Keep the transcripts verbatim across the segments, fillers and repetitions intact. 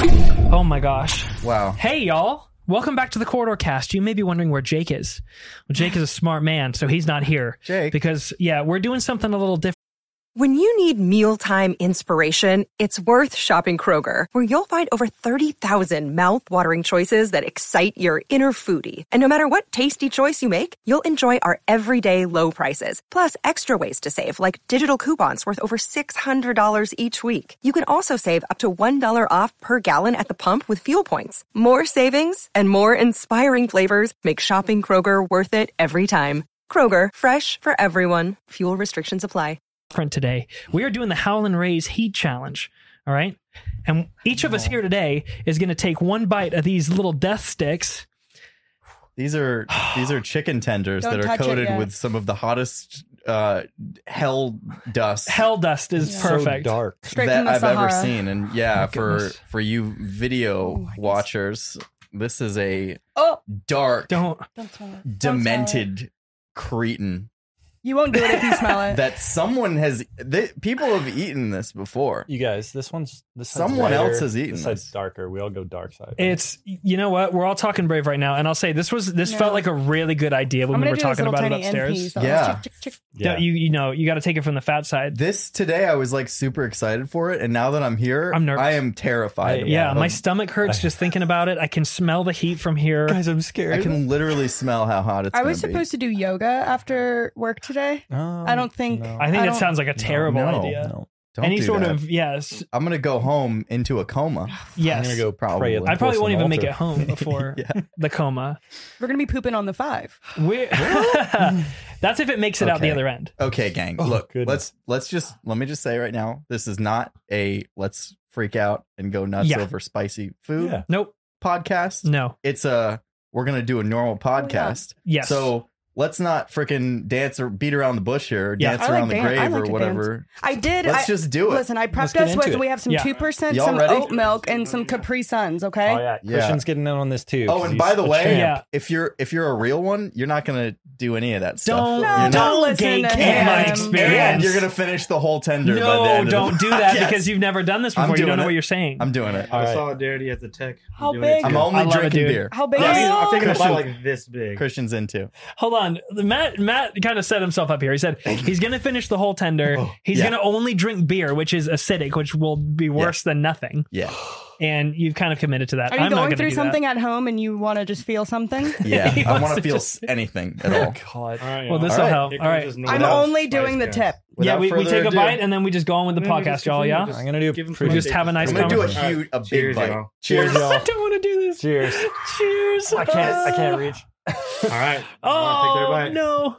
Oh my gosh. Wow. Hey, y'all. Welcome back to the Corridor Cast. You may be wondering where Jake is. Well, Jake is a smart man, so he's not here. Jake. Because, yeah, we're doing something a little different. When you need mealtime inspiration, it's worth shopping Kroger, where you'll find over thirty thousand mouth-watering choices that excite your inner foodie. And no matter what tasty choice you make, you'll enjoy our everyday low prices, plus extra ways to save, like digital coupons worth over six hundred dollars each week. You can also save up to one dollar off per gallon at the pump with fuel points. More savings and more inspiring flavors make shopping Kroger worth it every time. Kroger, fresh for everyone. Fuel restrictions apply. Today. We are doing the Howlin' Rays Heat Challenge. All right. And each of us here today is going to take one bite of these little death sticks. These are these are chicken tenders Don't that are touch it coated yet. with some of the hottest uh, hell dust Hell dust is Yeah. perfect. So dark. Straight that from the I've ever Sahara. seen. And yeah, Oh, for goodness. for you video Oh, I guess. watchers, this is a Oh, dark, Don't. don't smell it. Don't smell it. demented cretin You won't do it if you smell it. that someone has. They, people have eaten this before. You guys, this one's this side's Someone lighter, else has eaten This side's this. darker. We all go dark side. It's, you know what? We're all talking brave right now. And I'll say this was, this Yeah. felt like a really good idea when I'm we gonna were do talking this little about it tiny end upstairs. piece. That Yeah. was chick, chick, chick. yeah. Don't- You, you know, you got to take it from the fat side. This today, I was like super excited for it, and now that I'm here, I'm nervous. I am terrified. I- Yeah, of- my stomach hurts just thinking about it. I can smell the heat from here. Guys, I'm scared. I can literally smell how hot it's. I was gonna supposed to do yoga after work today. Um, I don't think. no. I think I that don't- sounds like a terrible no, idea. No. be. Don't Any do sort that. of, yes, I'm gonna go home into a coma. yes. I'm gonna go Probably. pray at the I probably won't porcelain even make altar. it home before Yeah. the coma. We're gonna be pooping on the five. We're That's if it makes it out the Okay. other end. Okay, gang. Oh, Look, goodness. let's let's just let me just say right now, this is not a let's freak out and go nuts Yeah. over spicy food Yeah. Nope. podcast. No. It's a we're gonna do a normal podcast. Yes. So let's not freaking dance or beat around the bush here, or Yeah. dance I like around the dan- I grave like or to whatever. I did. Let's I, just do it. Listen, I Let's prepped get us into with. it. We have some Yeah. two percent, Y'all some ready? oat milk, and some Capri Suns. Okay. Oh yeah, Yeah. Christian's getting in on this too. Oh, 'cause and he's by the a way, champ. Yeah. if you're if you're a real one, you're not gonna do any of that stuff. Don't, No, You're don't not- don't listen to gatekeep him. my And experience. And you're gonna finish the whole tender. by the No, end of don't the do that podcast. because you've never done this I'm before. You don't doing know it. what you're saying. I'm doing it. All Out of right. solidarity at the tech. How I'm doing it big? I'm too. only I love it, drinking dude. beer. How big? Yeah, I mean, I'll is take it? a bite like this big. Christian's into. Hold on. Matt Matt kind of set himself up here. He said he's going to finish the whole tender. He's Yeah. going to only drink beer, which is acidic, which will be worse than nothing. Yeah. And you've kind of committed to that. Are you I'm not going gonna through do something at home and you want to just feel something? Yeah. He I wants want to to feel just- s- anything at all. God. All right, That. yeah. Well, this All will right. help. Here All right. comes this I'm Without only spice, doing the guys. tip. Yeah, Without we, we further take a ado, bite and then we just go on with the No, no, podcast, just y'all. continue, Yeah. just I'm gonna do a give 'em pretty- some just have a nice I'm gonna do a conversation. huge, a big Cheers, bite. y'all. Cheers, y'all. I don't want to do this. Cheers. Cheers. I can't. I can't reach. All right. I'll take their Oh bite. no.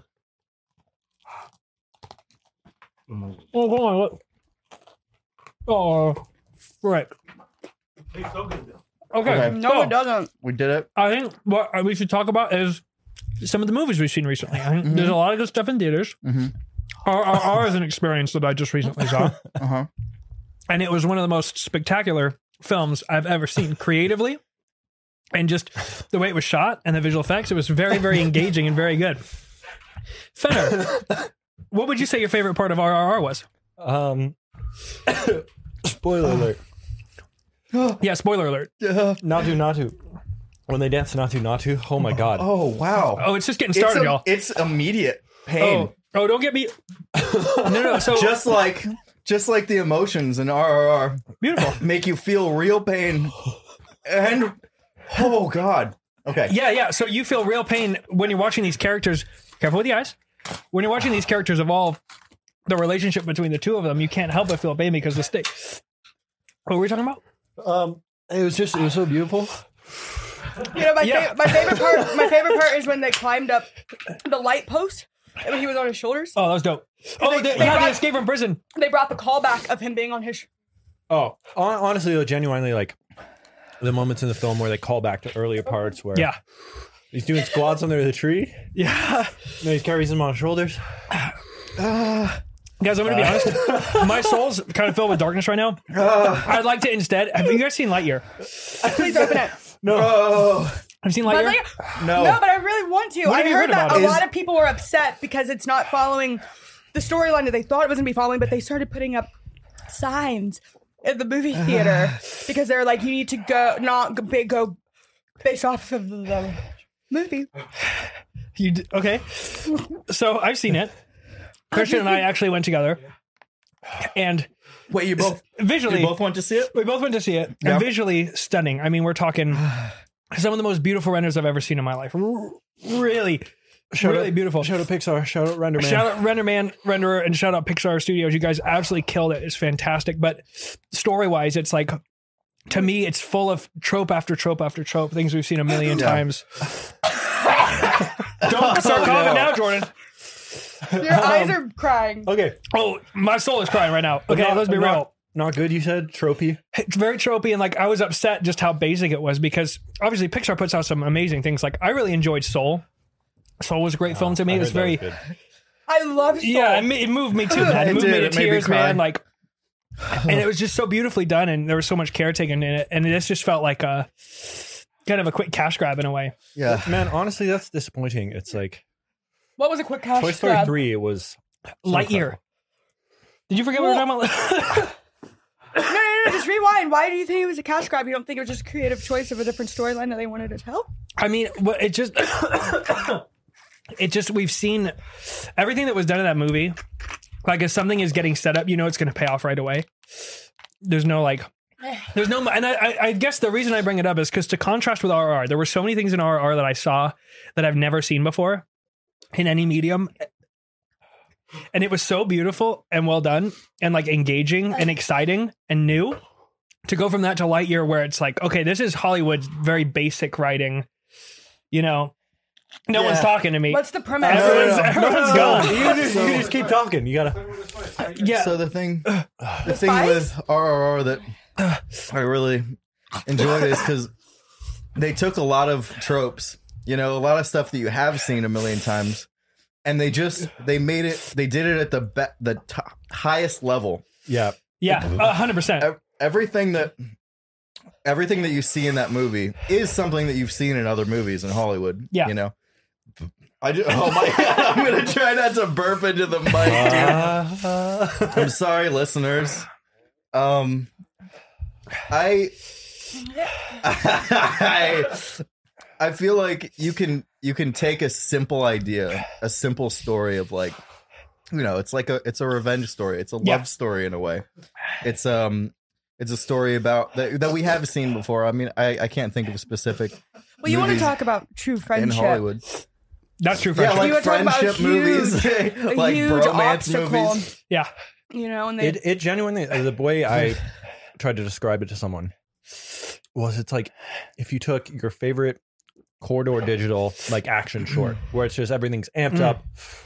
Mm. Oh, hold on. Look. Oh, right. Tastes so good, though. Okay. Okay. No, so, it doesn't. We did it. I think what we should talk about is some of the movies we've seen recently. I think Mhm. there's a lot of good stuff in theaters. Mhm. R R R is an experience that I just recently saw, Uh huh. and it was one of the most spectacular films I've ever seen creatively, and just the way it was shot and the visual effects. It was very, very engaging and very good. Fenner, what would you say your favorite part of R R R was? Um. Spoiler alert. Yeah, spoiler alert. Yeah. Natu Natu. When they dance Natu Natu. Oh my god. Oh wow. Oh, it's just getting It's, started, a- y'all. it's immediate pain. Oh, oh, don't get me. No, no, no. So Just like, just like the emotions in R R R beautiful. make you feel real pain, and oh god. Okay. Yeah, yeah. So you feel real pain when you're watching these characters. Careful with the eyes. When you're watching these characters evolve, the relationship between the two of them, you can't help but feel pain because the state. What were we talking about? Um. It was just. It was so beautiful. You know, my, Yeah. fa- my favorite part. My favorite part is when they climbed up the light post and when he was on his shoulders. Oh, that was dope. Oh, they- the, they yeah, the brought- escape from prison. They brought the callback of him being on his. Sh- Oh, hon- honestly, though, genuinely, like the moments in the film where they call back to earlier parts where Yeah, he's doing squats under the tree. yeah. And he carries them on his shoulders. Guys, I'm gonna be honest. My soul's kind of filled with darkness right now. I'd like to instead. Have you guys seen Lightyear? Please open it. Oh Have you seen But Lightyear? like, no. no, but I really want to. What I have you heard heard that about a it? lot Is- of people were upset because it's not following the storyline that they thought it was going to be following, but they started putting up signs at the movie theater because they're like, you need to go, not go, big, go based off of the movie. You d- okay? So I've seen it. Christian and I actually went together, and Wait, you both visually, you both went to see it? we both went to see it, Yeah. and visually stunning. I mean, we're talking some of the most beautiful renders I've ever seen in my life. R- Really, Shout really out, beautiful. Shout out Pixar. Shout out Renderman. Shout out Renderman, Renderer, and shout out Pixar Studios. You guys absolutely killed it. It's fantastic. But story wise, it's like, to me, it's full of trope after trope after trope, things we've seen a million Yeah. times. Don't start coughing now, Jordan. Your eyes are crying. Okay. Oh, my soul is crying right now. Okay, Not- let's be not- real. Not good, you said? Tropey? It's very tropey, and like I was upset just how basic it was because obviously Pixar puts out some amazing things. Like I really enjoyed Soul. Soul was a great film to me. I It was heard that very, good. I love Soul. yeah, it, ma- it moved me too, man. It, It moved did. me to It made me tears, cry. man. Like, and it was just so beautifully done, and there was so much care taken in it, and this just felt like a kind of a quick cash grab in a way. Yeah. Man, honestly, that's disappointing. It's like What was a quick cash Toy Story grab? three, it was Lightyear. Did you forget what we were talking about? No, no, no, just rewind. Why do you think it was a cash grab? You don't think it was just a creative choice of a different storyline that they wanted to tell? I mean, what it just, it just, we've seen everything that was done in that movie. Like, if something is getting set up, you know it's going to pay off right away. There's no like, there's no, and I, I, I guess the reason I bring it up is because to contrast with R R R, there were so many things in R R R that I saw that I've never seen before in any medium. And it was so beautiful and well done and like engaging and exciting and new. To go from that to Lightyear, where it's like, okay, this is Hollywood's very basic writing. You know, no Yeah. one's talking to me. What's the premise? Everyone's, everyone's gone. You just, you just keep talking. You gotta. Yeah. So the thing, the thing spice? with R R R that I really enjoyed is because they took a lot of tropes, you know, a lot of stuff that you have seen a million times, and they just they made it. They did it at the be- the t- highest level. Yeah. yeah, a hundred percent. Ev- Everything that everything that you see in that movie is something that you've seen in other movies in Hollywood. Yeah. You know. I just, oh my god! I'm gonna try not to burp into the mic, dude. Uh, I'm sorry, listeners. Um, I, I, I feel like you can you can take a simple idea, a simple story of like, you know, it's like a it's a revenge story. It's a love Yeah. story in a way. It's um, it's a story about that that we have seen before. I mean, I I can't think of a specific Well, you want to movies talk about true in friendship. Hollywood. That's true, Yeah, friendship. like You were talking about friendship a movies, huge- a like huge bromance obstacle. movies. Yeah, You know, and they it it genuinely uh, the way I tried to describe it to someone was it's like if you took your favorite corridor digital like action short where it's just everything's amped up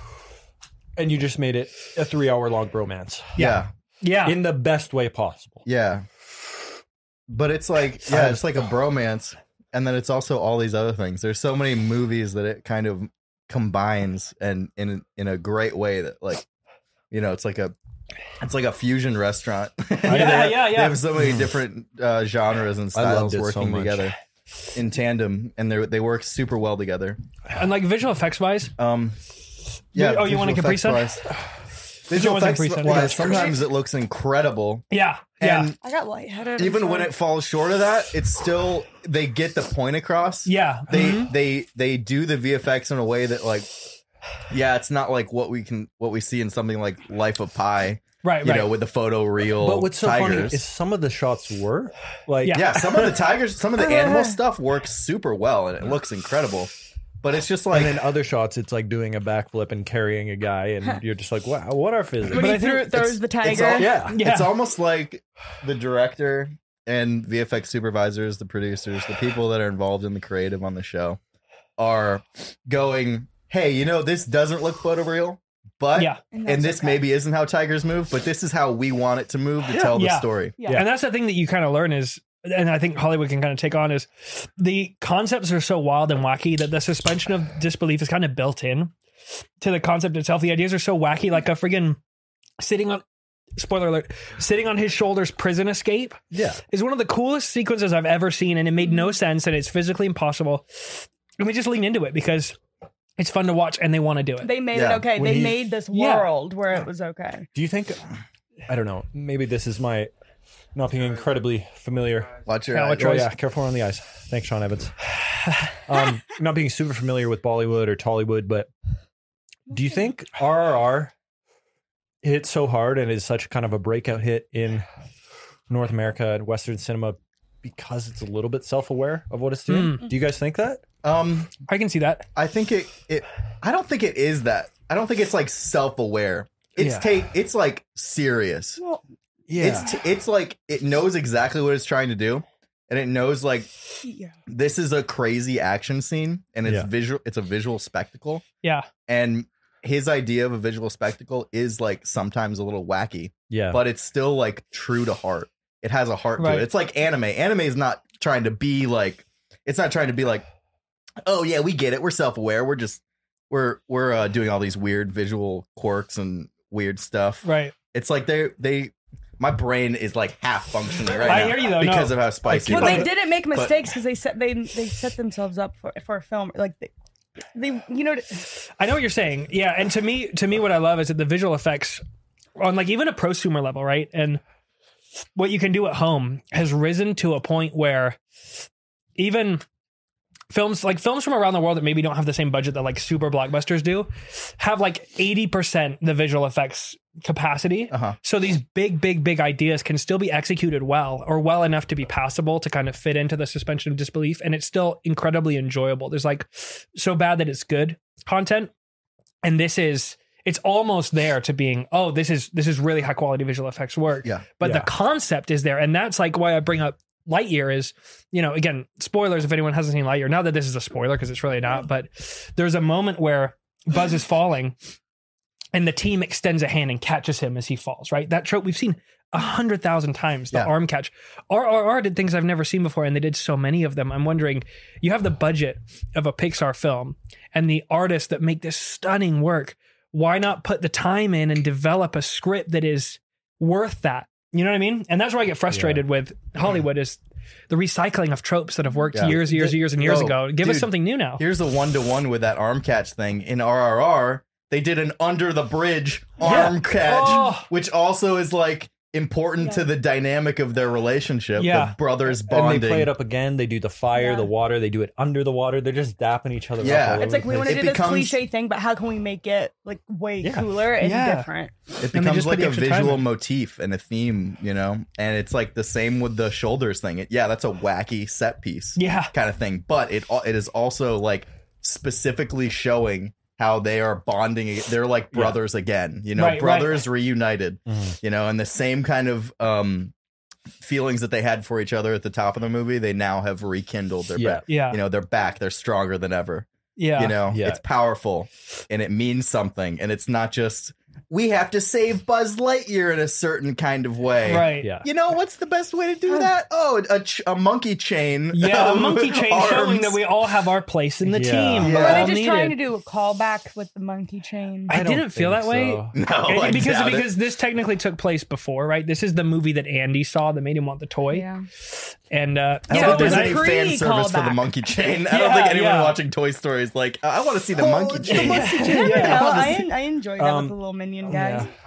and you just made it a three hour long bromance Yeah. yeah. in the best way possible. Yeah. But it's like, yeah, it's like a bromance. And then it's also all these other things. There's so many movies that it kind of combines and in in a great way that like, you know, it's like a it's like a fusion restaurant. Yeah, yeah, yeah. They have so many different uh, genres and I loved styles it so working much. together in tandem, and they they work super well together. And like visual effects wise, Um, yeah. Oh, you want a visual Capri effects Sun? wise- Visual want a effects Capri Sun? wise, sometimes it looks incredible. yeah, yeah, And I got lightheaded. I'm even when sorry. it falls short of that, it's still they get the point across. yeah. They Mhm. they they do the V F X in a way that like, yeah, it's not like what we can what we see in something like Life of Pi, right, you right. know, with the photo real. But what's so funny tigers. is some of the shots were like Yeah. yeah, some of the tigers, some of the animal stuff works super well and it looks incredible. But it's just like, and then other shots it's like doing a backflip and carrying a guy and you're just like, wow, what are physics? when but he I think threw, throws it's- the it's tiger. all- yeah. Yeah. it's almost like the director and V F X supervisors, the producers, the people that are involved in the creative on the show are going, hey, you know, this doesn't look photoreal, but Yeah. And and, that's this okay. maybe isn't how tigers move, but this is how we want it to move to tell the Yeah. story. Yeah. And that's the thing that you kind of learn is, and I think Hollywood can kind of take on is the concepts are so wild and wacky that the suspension of disbelief is kind of built in to the concept itself. The ideas are so wacky, like a friggin' sitting on, spoiler alert, sitting on his shoulders prison escape Yeah. is one of the coolest sequences I've ever seen. And it made no sense and it's physically impossible. And we just lean into it because it's fun to watch and they want to do it. They made Yeah. it okay. When They he- made this Yeah. world where it was okay. Do you think I don't know, maybe this is my not being incredibly familiar. Watch your Yeah, eyes. watch Oh your eyes. yeah, careful on the eyes. Thanks, Sean Evans. Um, not being super familiar with Bollywood or Tollywood, but do you think R R R hit so hard and is such kind of a breakout hit in North America and Western cinema because it's a little bit self-aware of what it's doing? Do you guys think that? Um, I can see that. I think it. It. I don't think it is that. I don't think it's like self-aware. It's Yeah. take. It's like serious. Well, It's t- it's like it knows exactly what it's trying to do, and it knows like yeah. this is a crazy action scene, and it's Yeah. visual. It's a visual spectacle, Yeah. and his idea of a visual spectacle is like sometimes a little wacky, yeah. but it's still like true to heart. It has a heart Right. to it. It's like anime. Anime is not trying to be like. It's not trying to be like, oh yeah, we get it. We're self-aware. We're just we're we're uh, doing all these weird visual quirks and weird stuff. Right. It's like they they. My brain is like half functioning right I now hear you, though, because no. of how spicy. Well, it they is. didn't make mistakes because they set they they set themselves up for for a film. Like they, they you know. I know what you're saying. Yeah, and to me, to me, what I love is that the visual effects on like even a prosumer level, right? And what you can do at home has risen to a point where even films like films from around the world that maybe don't have the same budget that like super blockbusters do have like eighty percent the visual effects capacity. Uh-huh. So these big, big, big ideas can still be executed well or well enough to be passable to kind of fit into the suspension of disbelief. And it's still incredibly enjoyable. There's like so bad that it's good content. And this is, it's almost there to being, oh, this is, this is really high quality visual effects work. Yeah. But Yeah. the concept is there. And that's like why I bring up Lightyear is, you know, again, spoilers if anyone hasn't seen Lightyear. Not that this is a spoiler because it's really not, but there's a moment where Buzz is falling and the team extends a hand and catches him as he falls, right? That trope we've seen a hundred thousand times, the Yeah. arm catch. R R R did things I've never seen before, and they did so many of them. I'm wondering, you have the budget of a Pixar film and the artists that make this stunning work. Why not put the time in and develop a script that is worth that? You know what I mean? And that's where I get frustrated with Hollywood is the recycling of tropes that have worked Yeah. years, years, years, and years No, ago. Give us dude, something new now. Here's the one to one with that arm catch thing in R R R. They did an under the bridge arm catch, Oh. which also is like important to the dynamic of their relationship. Yeah. The brothers And bonding. they play it up again. They do the fire, Yeah. the water. They do it under the water. They're just dapping each other Yeah. up. all It's over like the we want place. to It do this becomes- cliche thing, but how can we make it like way Yeah. cooler and Yeah. different? It And they becomes just put like the a extra time visual in. motif and a theme, you know? And it's like the same with the shoulders thing. It, yeah, that's a wacky set piece Yeah. kind of thing. But it al- it is also like specifically showing how they are bonding. ag- They're like brothers again, you know, Right, right. brothers reunited, Mhm. you know, and the same kind of um, feelings that they had for each other at the top of the movie, they now have rekindled. Their Yeah. back. Yeah. You know, they're back. They're stronger than ever. Yeah. You know, Yeah. it's powerful and it means something. And it's not just, we have to save Buzz Lightyear in a certain kind of way. Right. Yeah. You know, what's the best way to do that? Oh, a, ch- a monkey chain. Yeah, a of monkey chain showing arms. that we all have our place in the Yeah. team. Yeah. We're Or are all they just needed. trying to do a callback with the monkey chain? I, don't didn't feel think that way. so. No, And- I because doubt it. because this technically took place before, right? This is the movie that Andy saw that made him want the toy. Yeah. And uh, I don't Yeah, think it there's was any a fan service for the pre-callback. monkey chain. I don't Yeah, think anyone yeah. watching Toy Story is like, I want to see the monkey it's the chain. monkey chain. Never Yeah. know. I, I enjoyed that Um, with the little minion guys. yeah.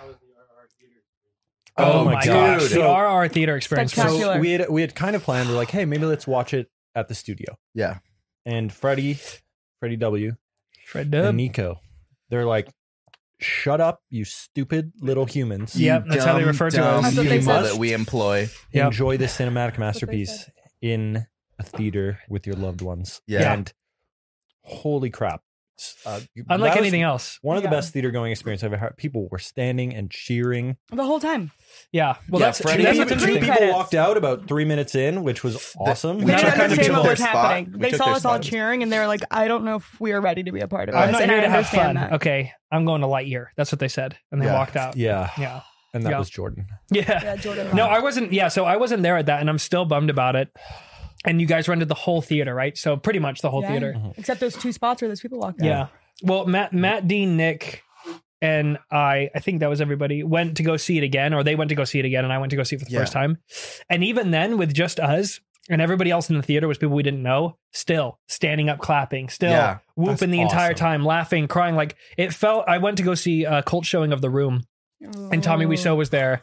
oh, Oh my my gosh, gosh. the So- R R theater experience. was- Spectacular. So we had we had kind of planned. We're like, hey, maybe let's watch it at the studio. Yeah. And Freddie, Freddie W, Fred and Dub. Nico, they're like, shut up, you stupid little humans. Yeah. Yep, You that's how they dumb, refer to dumb us. That's what they people said. that we employ. Yep. Enjoy this cinematic they masterpiece said. in a theater with your loved ones. Yeah. And holy crap. Uh, Unlike that was anything else. One of the Yeah. best theater going experience I've ever had. People were standing and cheering. The whole time. Yeah. Well, Yeah, that's, Freddie- that's People, what's Pre- interesting. people credits. walked out about three minutes in, which was awesome. We They Not took didn't kind of understand people what was their spot. happening. We They took saw their us all spots. cheering, and they were like, "I don't know if we are ready to be a part of this." I'm not and here I to have understand fun. that. Okay. I'm going to Lightyear. That's what they said. And they Yeah. walked out. yeah. Yeah. And that Yeah. was Jordan. Yeah. Yeah, Jordan. No, I wasn't. Yeah, so I wasn't there at that, and I'm still bummed about it. And you guys rented the whole theater, right? So pretty much the whole Yeah. theater. Except those two spots where those people walked out. Yeah. Well, Matt, Matt, Dean, Nick, and I, I think that was everybody, went to go see it again, or they went to go see it again, and I went to go see it for the Yeah. first time. And even then, with just us and everybody else in the theater was people we didn't know, still standing up, clapping, still Yeah. whooping That's the entire awesome. time, laughing, crying. Like it felt. I went to go see a cult showing of The Room, and Tommy Wiseau was there.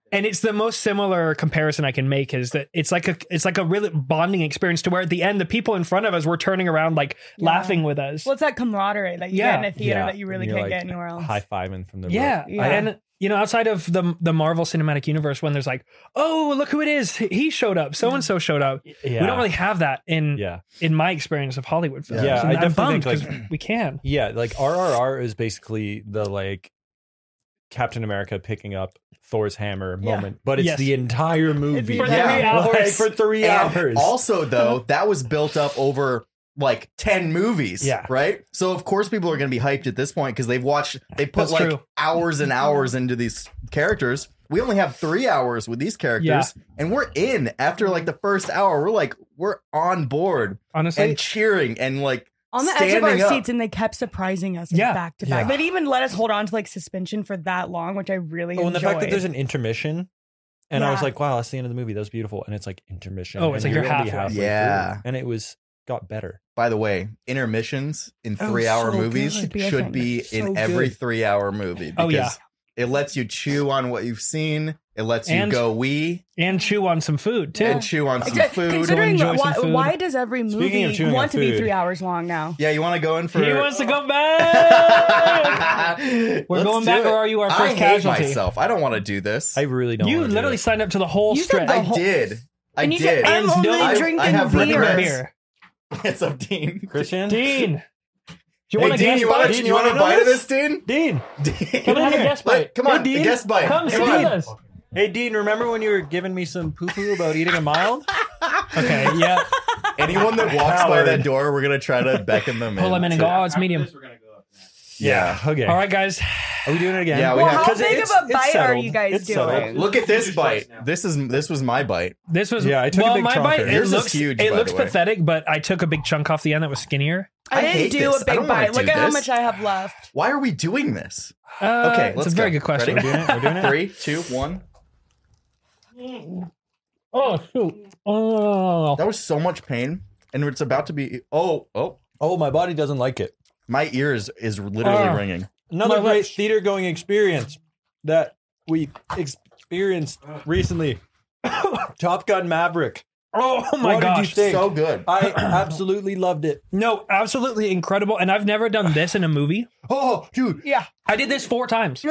and it's the most similar comparison I can make is that it's like a it's like a really bonding experience to where at the end the people in front of us were turning around like Yeah. laughing with us. Well, it's that camaraderie that you Yeah. get in a theater Yeah. that you really And you're, can't like, get anywhere else. High fiving from the yeah. Yeah. And you know, outside of the the Marvel Cinematic Universe, when there's like, oh, look who it is, he showed up, so and so showed up. Yeah. We don't really have that in Yeah. in my experience of Hollywood films. Yeah, And I I'm definitely bummed think, 'cause we can. Yeah, like R R R is basically the like Captain America picking up Thor's hammer Yeah. moment, but it's Yes. the entire movie. For three hours. Like, for three And hours. also, though, that was built up over like ten movies. Yeah. Right. So of course people are going to be hyped at this point because they've watched. They put That's like true. hours and hours into these characters. We only have three hours with these characters, and we're in after like the first hour. We're like we're on board Honestly, and cheering and like on the edge of our standing up. seats, and they kept surprising us like, Yeah. back to back. Yeah. They'd even let us hold on to like suspension for that long, which I really Oh, and the enjoyed. fact that there's an intermission, and I was Yeah. like, "Wow, that's the end of the movie. That was beautiful." And it's like intermission. Oh, it's and like you're only halfway. Yeah. through, and it was got better. By the way, intermissions in Oh, three-hour so movies good. Should be a should thing. be So in good. every three-hour movie because Oh, yeah. it lets you chew on what you've seen. It lets you And- go wee and chew on some food too. and chew on some Exact- food. Considering enjoy some why, food. why does every Speaking movie of chewing want on to be food. three hours long now? Yeah, you want to go in for? He wants to go back. We're Let's going do back, it. or are you our I first hate casualty? myself. I don't want to do this. I I, really don't. You wanna do literally it. signed up to the whole You said stretch. the whole- did. I And you did. said, I'm And only no- I- drinking I have beer. regrets. beer. It's up, Dean. Christian. Dean, do you Hey, want a Dean, guest you want bite? to Dean, you you want a wanna bite know of this? this, Dean? Dean. Dean, Come and have a guest bite. Come on, Hey, Dean. a guest bite. Come sit Come with on. us. Hey, Dean. Remember when you were giving me some poo poo about eating a mild? Okay, yeah. Anyone that walks by Howard. that door, we're gonna try to beckon them Pull in. him in and to- go. Oh, it's medium. We're gonna go up next. Yeah. Okay. All right, guys. Are we doing it again? Yeah, we Well, have- how 'Cause big it's- of a it's bite are settled. you guys It's settled. doing? Look at this Huge bite. choice now. This is this was my bite. This was Yeah, I took a well, big my chunk bite. of it. It Yours is looks huge, It by looks the way. pathetic, but I took a big chunk off the end that was skinnier. I I didn't hate do this. a I big don't wanna bite. do Look at how this. much I have left. Why are we doing this? Uh, Okay, it's let's a very go. good question. Ready? We're doing it. We're doing it. Three, two, one. Oh shoot! Oh, That was so much pain, and it's about to be. Oh, oh! Oh, my body doesn't like it. My ears is literally Ah. ringing. Another My great lips. theater going experience that we experienced recently. Top Gun Maverick. oh my What did you gosh! think? So good. I absolutely loved it. No, absolutely incredible. And I've never done this in a movie. Oh, dude. Yeah. I did this four times.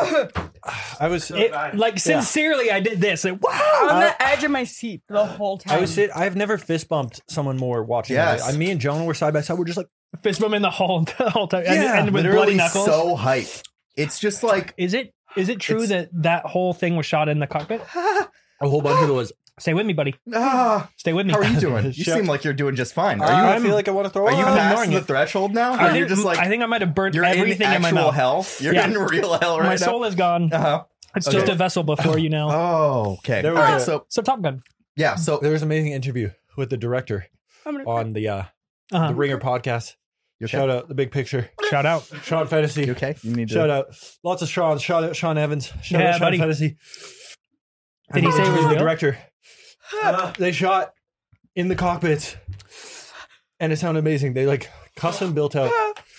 I was It, like sincerely, I did this. Like, wow! On the edge of my seat the whole time. I was sit I've never fist bumped someone more watching Yes. that. I, me and Jonah were side by side. We're just like, Fist bump in the whole, the whole time, and, Yeah, and with bloody Literally knuckles. so hype. It's just like Is it is it true It's- that that whole thing was shot in the cockpit? a whole bunch of it was. Stay with me, buddy. ah. Stay with me. How are you doing? You Shut- seem like you're doing just fine. Are Are you? you? I feel like I want to throw Are you up. past ignoring the it. threshold now? I Or you're think, just like I think I might have burnt you're everything in in, my actual mouth. hell. You're Yeah. in real hell right my now. soul is gone. Uh-huh. It's Okay. just a vessel before you know. Oh, okay. There All was right. a- So So Top Gun. yeah. So There was an amazing interview with the director I'm gonna on the uh, Uh-huh. the Ringer podcast. you okay? Shout out the big picture. Shout out. Sean Fantasy. You okay? You need to. Shout out. Lots of Sean. Shout out Sean Evans. Shout Yeah, out Sean buddy. Fantasy. Did he say it was the real? director? They shot in the cockpits, and it sounded amazing. They like custom built out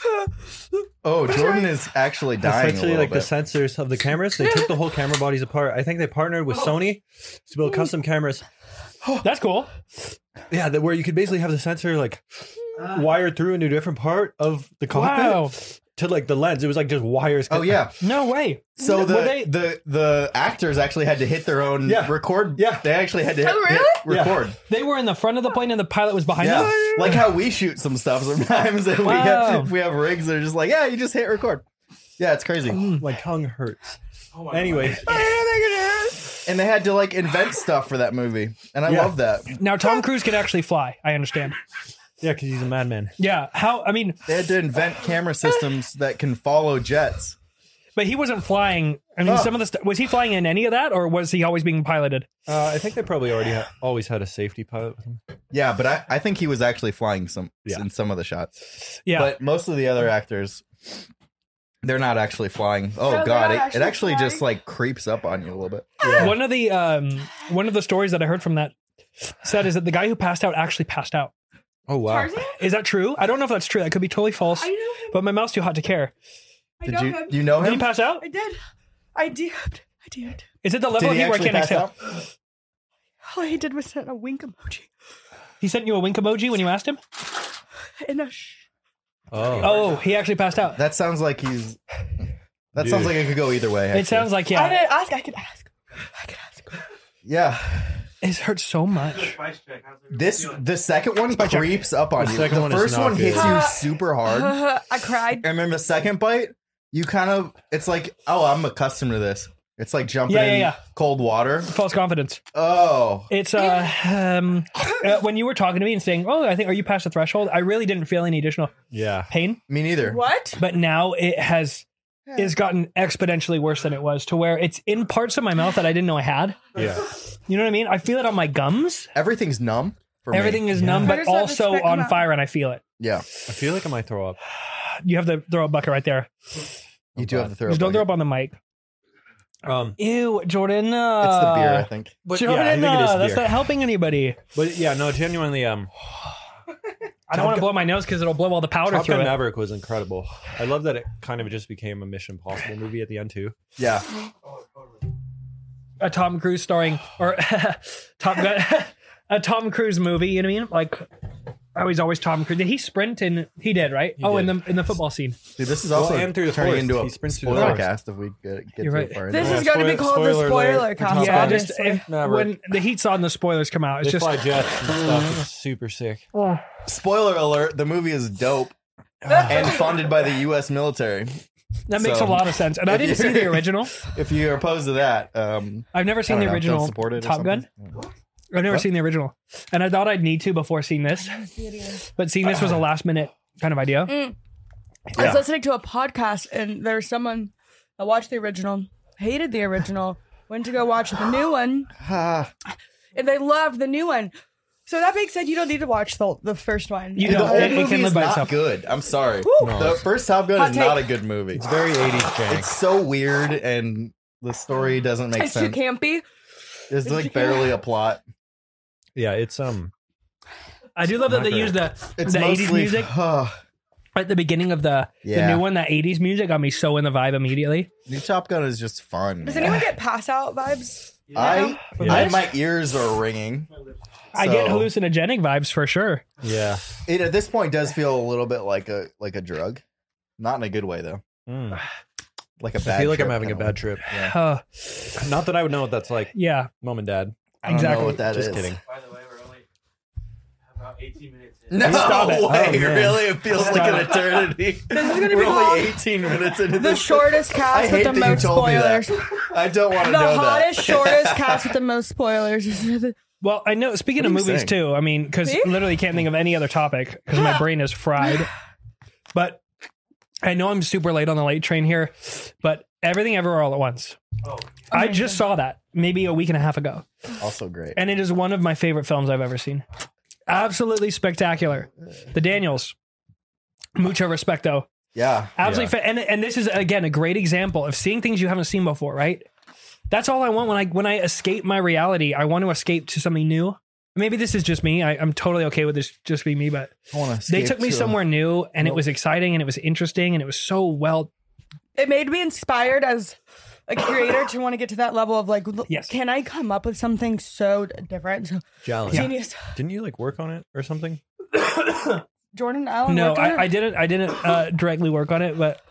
Oh, Jordan is actually dying a essentially little like bit. the sensors of the cameras. They took the whole camera bodies apart. I think they partnered with Sony to build custom cameras. That's cool. Yeah, that where you could basically have the sensor like wired through into a different part of the cockpit Wow. to like the lens. It was like just wires. Oh yeah. No way. So Were the, they- the the actors actually had to hit their own Yeah. record. Yeah. They actually had to hit, Oh, hit really? Yeah. record. They were in the front of the plane and the pilot was behind Yeah. them? Like how we shoot some stuff sometimes. And we, Wow. have, we have rigs that are just like, yeah, you just hit record. Yeah, it's crazy. My tongue hurts. Oh my Anyway, And they had to like invent stuff for that movie. And I Yeah. love that. Now, Tom Cruise can actually fly. I understand. yeah, because he's a madman. Yeah. How, I mean, They had to invent camera systems that can follow jets. but he wasn't flying. I mean, Oh. some of the stuff, was he flying in any of that or was he always being piloted? Uh, I think they probably already ha- always had a safety pilot with him. Yeah, but I, I think he was actually flying some Yeah. in some of the shots. Yeah. But most of the other actors, they're not actually flying. Oh No, they're god, not it, it actually actually just flying. like creeps up on you a little bit. One of the um, one of the stories that I heard from that set is that the guy who passed out actually passed out. Oh wow! Tarzan? Is that true? I don't know if that's true. That could be totally false. I know him. But my mouth's too hot to care. I Did know you him. you know Did him? he pass out? I did. I did. I did. Is it the level Did of he heat where I actually can't pass exhale? out? All he did was send a wink emoji. He sent you a wink emoji when you asked him? In a sh- Oh. Oh, he actually passed out. That sounds like he's. That Dude. sounds like it could go either way. It actually. sounds like, I yeah, didn't ask. I could ask. I could ask. Yeah. it hurts so much. Spice check. How's everyone This feeling? the second one creeps up on The you. second The one is first not one hits good. you super hard, I cried. and then the second bite, you kind of. It's like, oh, I'm accustomed to this. It's like jumping Yeah, yeah, in yeah. cold water. False confidence. Oh, It's uh, um, uh, when you were talking to me and saying, "Oh, I think are you past the threshold?" I really didn't feel any additional Yeah. pain, me neither. What? but now it has it's gotten exponentially worse than it was to where it's in parts of my mouth that I didn't know I had. Yeah. You know what I mean? I feel it on my gums. Everything's numb. For me. Everything is numb, I but just let the also spit come on out. fire, and I feel it. Yeah, I feel like I might throw up. You have to throw a bucket right there. you do have to throw. Just a don't throw bucket. up on the mic. Um, Ew, Jordan. Uh, It's the beer, I think. but Jordan, yeah, I think it is uh, that's beer. not helping anybody. But yeah, no, genuinely, um, I don't want to blow my nose because it'll blow all the powder Top through Gun it. Maverick was incredible. I love that it kind of just became a Mission Impossible movie at the end too. Yeah, A Tom Cruise starring, or Top Gun, a Tom Cruise movie. You know what I mean? Like, oh, he's always Tom Cruise. Did he sprint? And he did, right? He oh, in did. the in the football scene. dude, this is also Well, and through the turning forest. into a He sprints through the spoiler forest. cast if we get, get You're too right. far. This into is it. Yeah, going to be spoiler- called the spoiler spoiler alert. cast. Yeah, Top just obviously. if, Maverick. when the heat's on, the spoilers come out. It's They just fly jets and stuff. It's super sick. Spoiler alert: the movie is dope and funded by the U S military. that makes So, a lot of sense. And I if didn't you- see the original. If you're opposed to that, um, I've never I seen don't the know, original don't support it or Top Gun. something. I've never What? seen the original, and I thought I'd need to before seeing this. But seeing this was a last minute kind of idea. I Yeah. was listening to a podcast, and there was someone that watched the original, hated the original, went to go watch the new one, Ah, and they loved the new one. So that being said, you don't need to watch the, the first one. You the don't. whole It- it movie can live is by not itself. good. I'm sorry. Woo. The first Top Gun Hot is not a take. good movie. It's very eighties jank. It's so weird, and the story doesn't make It's too sense. campy. There's it's like too- barely a plot. Yeah, it's um. I do love that Not they great. use the It's the eighties mostly music oh, at the beginning of the the Yeah. new one. That eighties music got me so in the vibe immediately. new Top Gun is just fun. Does man. anyone get pass out vibes? I, From I this? my ears are ringing. I get So- hallucinogenic vibes for sure. Yeah. It at this point does feel a little bit like a like a drug, not in a good way though. Mm. Like a I bad. feel like I'm trip having a kinda bad way. trip. Yeah. Uh, Not that I would know what that's like, yeah, mom and dad. I don't exactly. know what that is. Just kidding. By the way, we're only about eighteen minutes in. No Stop it. way! Oh, man. really, it feels like an eternity. This is gonna We're be only called eighteen minutes into the this. shortest I cast hate with the that you most told me spoilers. that. I don't want to The know hottest, that. shortest cast with the most spoilers. Well, I know. Speaking What of are you movies saying? too, I mean, because See? literally can't think of any other topic because my brain is fried. But I know I'm super late on the late train here. But Everything Everywhere All at Once. Oh, I just saw that maybe a week and a half ago, Also great. and it is one of my favorite films I've ever seen. Absolutely spectacular. The Daniels, mucho respecto. Yeah. Absolutely, fa- and and this is again a great example of seeing things you haven't seen before. Right? That's all I want when I when I escape my reality. I want to escape to something new. Maybe this is just me. I, I'm totally okay with this just being me, but I want to. they took me somewhere new, and it was exciting, and it was interesting, and it was so well. It made me inspired as a creator to want to get to that level of like, l- Yes. can I come up with something so d- different? So Challenge. genius. Didn't you like work on it or something? Jordan Allen. No, worked on I, I it? didn't. I didn't uh, directly work on it, but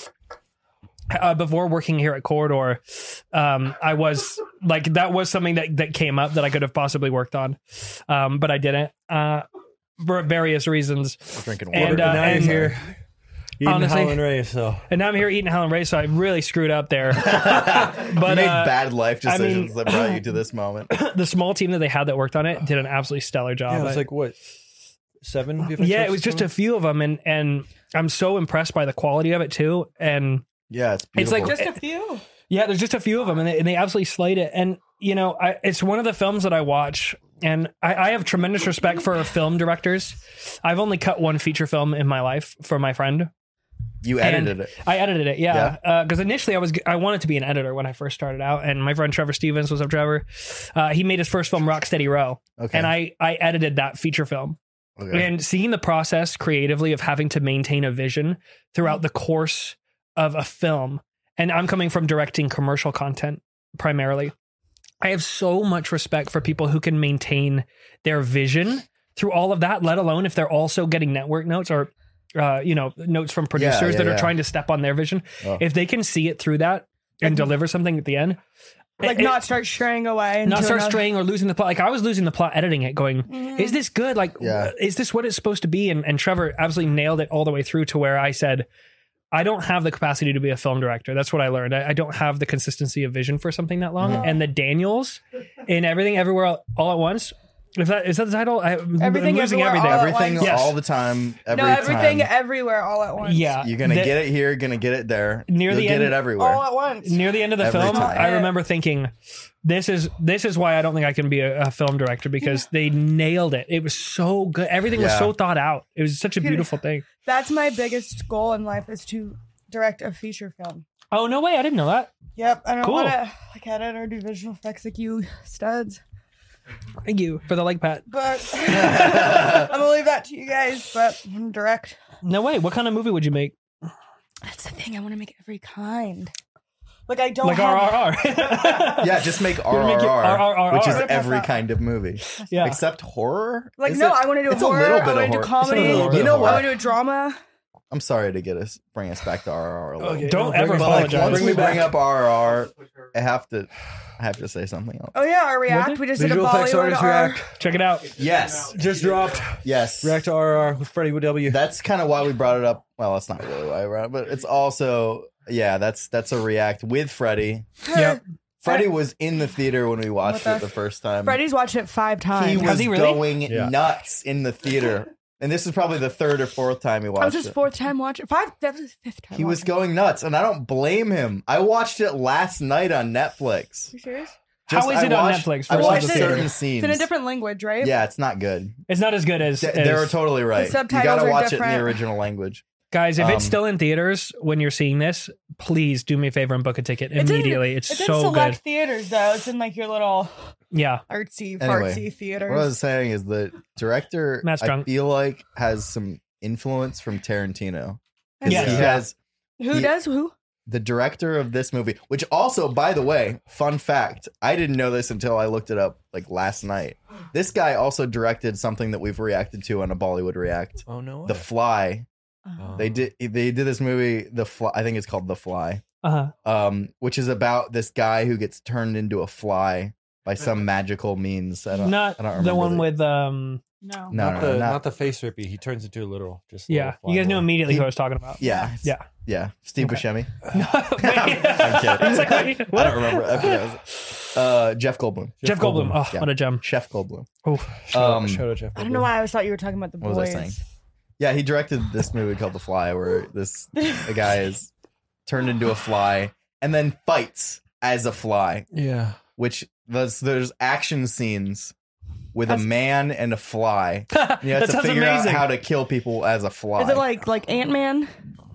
uh, before working here at Corridor, um, I was like that was something that that came up that I could have possibly worked on, um, but I didn't uh, for various reasons. drinking water. And, uh, now and- you're here eating honestly- Howlin' Ray, so And now I'm here eating Helen Ray, so I really screwed up there. you but made uh, bad life I decisions mean- that brought you to this moment. the small team that they had that worked on it did an absolutely stellar job. yeah, it was I- like what seven? V F X yeah, it or was just a something? few of them, and and I'm so impressed by the quality of it too. And Yeah, it's It's beautiful. like Just a few. yeah, there's just a few of them, and they, and they absolutely slayed it. And you know, I, it's one of the films that I watch, and I, I have tremendous respect for film directors. I've only cut one feature film in my life for my friend. you And edited it. I edited it, yeah. Because initially I was I wanted to be an editor when I first started out, and my friend Trevor Stevens, what's up, Trevor? Uh, he made his first film, Rocksteady Row, Okay. and I I edited that feature film. Okay. And seeing the process creatively of having to maintain a vision throughout the course of a film, and I'm coming from directing commercial content, primarily. I have so much respect for people who can maintain their vision through all of that, let alone if they're also getting network notes or, uh, you know, notes from producers Yeah, yeah, that are yeah. trying to step on their vision. Oh. If they can see it through that and deliver something at the end, Like it- not start straying away. not into start another- straying or losing the plot. Like I was losing the plot editing it, going, Mm-hmm. is this good? Like, Yeah. is this what it's supposed to be? And, and Trevor absolutely nailed it all the way through to where I said, I don't have the capacity to be a film director. That's what I learned. I, I don't have the consistency of vision for something that long. Mm-hmm. And the Daniels in Everything Everywhere All, all at Once. Is that is that the title? I, I'm Everything losing Everywhere everything. All at Everything once. Yes. all the time. Every No, everything time. everywhere all at once. Yeah, You're gonna the- get it here. Gonna get it there. Near You'll the get end- it everywhere. All at once. Near the end of the Every film, time. I remember thinking, "This is this is why I don't think I can be a, a film director because they nailed it. It was so good. Everything was Yeah. so thought out. It was such a beautiful thing." That's my biggest goal in life is to direct a feature film. Oh no way! I didn't know that. Yep, I don't Cool. want to like edit or do visual effects like you studs, Thank you for the like pat. but I'm gonna leave that to you guys. But I'm gonna direct. No way. What kind of movie would you make? That's the thing. I want to make every kind. Like I don't Like have. R R R. Yeah, just make gonna make it R R R, R R R. which is What about every that? kind of movie, Yeah. except horror. Like Is no, it? I want to do It's horror. a little I bit want of to do horror. comedy. It's a little bit You of know horror. I what? want to do a drama. I'm sorry to get us bring us back to R R R a little. Okay. Don't Bring ever it But back. like apologize. once Bring we me back. bring up R R R, I have to, I have to say something else. Oh yeah, our What react. is it? We just did a Visual effects Bollywood artist R. react. Check it out. Yes, Just dropped. yes. React to R R R with Freddie W. That's kind of why we brought it up. Well, that's not really why I brought it, but it's also yeah. That's that's a react with Freddie. Yep. Freddie was in the theater when we watched With it us. the first time. Freddie's watched it five he times. was Has he really? going Yeah. nuts in the theater, and this is probably the third or fourth time he That was watched his it. fourth time watching. Five. That was his fifth time. He was watching. going nuts, and I don't blame him. I watched it last night on Netflix. You serious? How is I it on watched- Netflix I versus watched the certain theater? scenes. It's in a different language, right? Yeah, it's not good. It's not as good as. They, as- they were totally right. You subtitles gotta are watch it in different. the original language. Guys, if it's Um, still in theaters when you're seeing this, please do me a favor and book a ticket It's in- immediately. it's It's in so select good. theaters though. It's in like your little Yeah. artsy, Anyway, fartsy theaters. What I was saying is the director, Matt's I drunk. feel like, has some influence from Tarantino. 'Cause Yes. he Yeah. has Who he- does who? the director of this movie, which also, by the way, fun fact, I didn't know this until I looked it up like last night. This guy also directed something that we've reacted to on a Bollywood React, Oh no. The Fly. Oh. They did they did this movie, The Fly. I think it's called The Fly, Uh huh. um, which is about this guy who gets turned into a fly by some magical means. I don't, Not I don't the remember one the- with um. No. No, not no, the not- not, the face rippy. He turns into a little just. a Yeah, little you guys fly knew boy. immediately He- who I was talking about. Yeah, Yeah. yeah. Steve Okay. Buscemi. Wait. I'm kidding. It's like, wait, I what? don't remember. I forget. Uh, Jeff Goldblum. Jeff Goldblum. Oh, Yeah. what a gem. Chef Goldblum. Oh, Shout, Um, out, shout out Jeff. I don't know why I always thought you were talking about the What was boys. I saying? Yeah, he directed this movie called The Fly, where this a guy is turned into a fly and then fights as a fly. Yeah. Which there's there's action scenes with That's- a man and a fly. You have that to sounds figure amazing. out how to kill people as a fly. Is it like like Ant Man?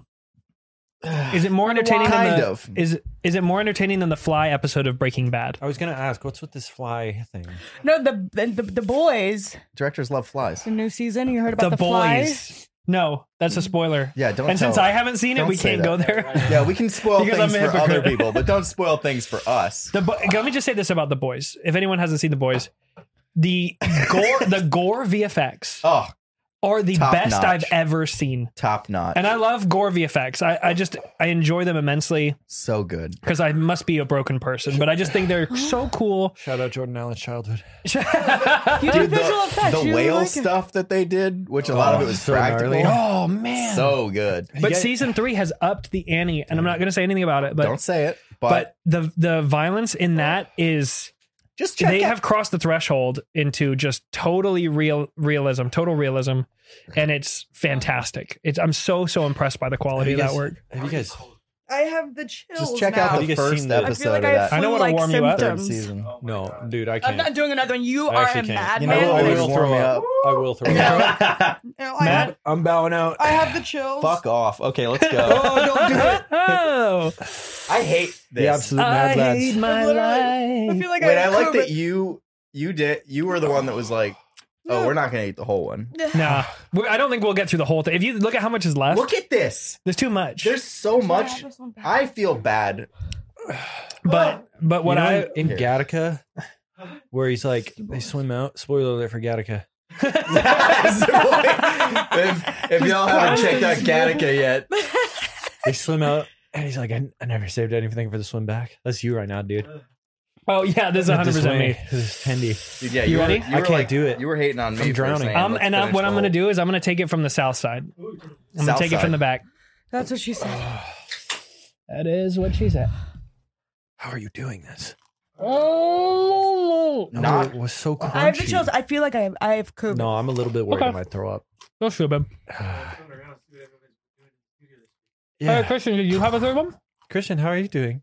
Is it more entertaining kind than the, of? Is is it more entertaining than the Fly episode of Breaking Bad? I was gonna ask, what's with this fly thing? No, the the, the boys. Directors love flies. The new season. You heard about The, the, boys. Fly? No, that's a spoiler. Yeah, don't. and tell since us. I haven't seen it, Don't we say can't that. go there. Yeah, we can spoil Because things I'm a for other hypocrite. people, but don't spoil things for us. The bo- let me just say this about the boys. If anyone hasn't seen the boys, the gore, the gore V F X Oh, are the Top best notch. I've ever seen, top notch. and I love gore V F X. I, I just I enjoy them immensely so good. because I must be a broken person, but I just think they're so cool. Shout out Jordan Allen's childhood. You do Dude, visual the, effects. the You whale like it. stuff that they did, which a lot of it was so practical. gnarly. Oh man, So good. but Yeah. season three has upped the ante, and I'm not going to say anything about it. But Don't say it, but, but the the violence in that is just check they it. have crossed the threshold into just totally real realism, total realism, and it's fantastic. It's I'm so so impressed by the quality of Have that you work. guys- Have you guys? I have the chills. just check now. out Have the you guys first seen the- I feel episode like of I that I know what to flu-like warm you up. third symptoms. season. No, dude, I I'm can't. not doing another one. You I are a actually can't. You know madman. what I always will warm throw me up. up? I will throw up. No, I, Matt? have, I'm bowing out. I have the chills. Fuck off. Okay, let's go. Oh, don't do it. Oh, I hate this. The absolute I mad lads. hate my Literally, I life. feel like Wait, I, I have like that COVID. you you did you were the one that was like, oh, we're not gonna eat the whole one. Nah, we- I don't think we'll get through the whole thing. If you look at how much is left, Look at this. there's too much. There's so I much. have this one back? I feel bad But but what You know, I in Gattaca, where he's like, they swim out. Spoiler alert for Gattaca. if, if y'all haven't checked out Gattaca yet, They swim out, and he's like, I, I never saved anything for the swim back. That's you right now, dude. oh yeah, this is one hundred percent me. This is Tendy. dude, yeah, You you, ready? were, you I were can't like, do it. You were hating on me. I'm for drowning. saying, Um, let's and I, finish what the I'm going to whole- do is I'm going to take it from the south side. I'm going to South take it side. from the back. That's what she said. That is what she said. How are you doing this? Oh, No, Not- it was so crunchy. I have the chills. I feel like I have, I have COVID. No, I'm a little bit worried Okay. I might throw up. no sure, babe. yeah. Uh, Christian, did you have a third one? Christian, how are you doing?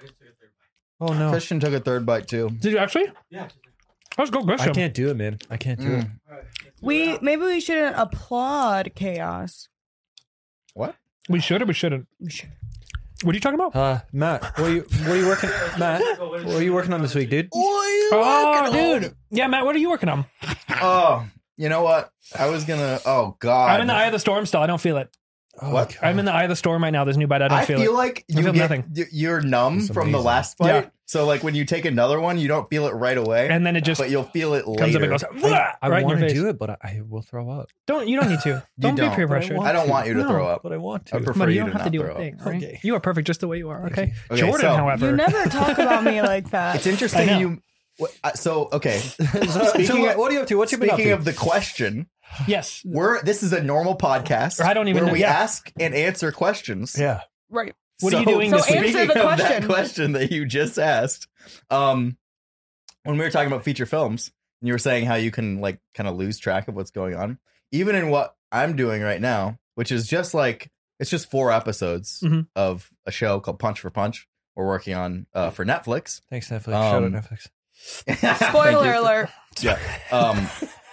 Oh no, Christian took a third bite too. Did you actually? Yeah. Let's go, I Christian. can't do it, man. I can't do it. Mm. We maybe we shouldn't applaud chaos. What? We should or we shouldn't? We should. What are you talking about? Uh, Matt, what are you? What are you working? Matt, what are you working on this week, dude? Oh, dude. Yeah, Matt, what are you working on? Oh, you know what? I was gonna. Oh God. I'm in the eye of the storm still. I don't feel it. Oh, What? God. I'm in the eye of the storm right now. This new bite, I don't I feel, feel it. like I you feel get, nothing. y- you're numb It's from the amazing. last fight. Yeah. So like when you take another one, you don't feel it right away, And then it just but you'll feel it comes later. up and goes, I, I right in your want to face. do it, but I, I will throw up. Don't you don't need to. Don't, be don't, peer but I pressured. want I don't want you to No. throw up. But I want to. I prefer Buddy, you you don't to have to not do a throw thing, up. right? Okay. You are perfect just the way you are. Okay. Okay, Jordan, so- however, You never talk about me like that. It's interesting. I know. You. what- uh, So okay. So, Speaking so what, of- what are you up to? What you been up Speaking to? of the question, yes. we're this is a normal podcast. I don't even where know- we yeah. ask and answer questions. yeah. Right. What are you So- doing So this week? answer Speaking the of that question. question that you just asked, um, when we were talking about feature films, and you were saying how you can like kind of lose track of what's going on, even in what I'm doing right now, which is just like it's just four episodes Mhm. of a show called Punch for Punch. We're working on uh, for Netflix. Thanks, Netflix. Shout out Um, Netflix. Thank Spoiler you. alert. Yeah. Um,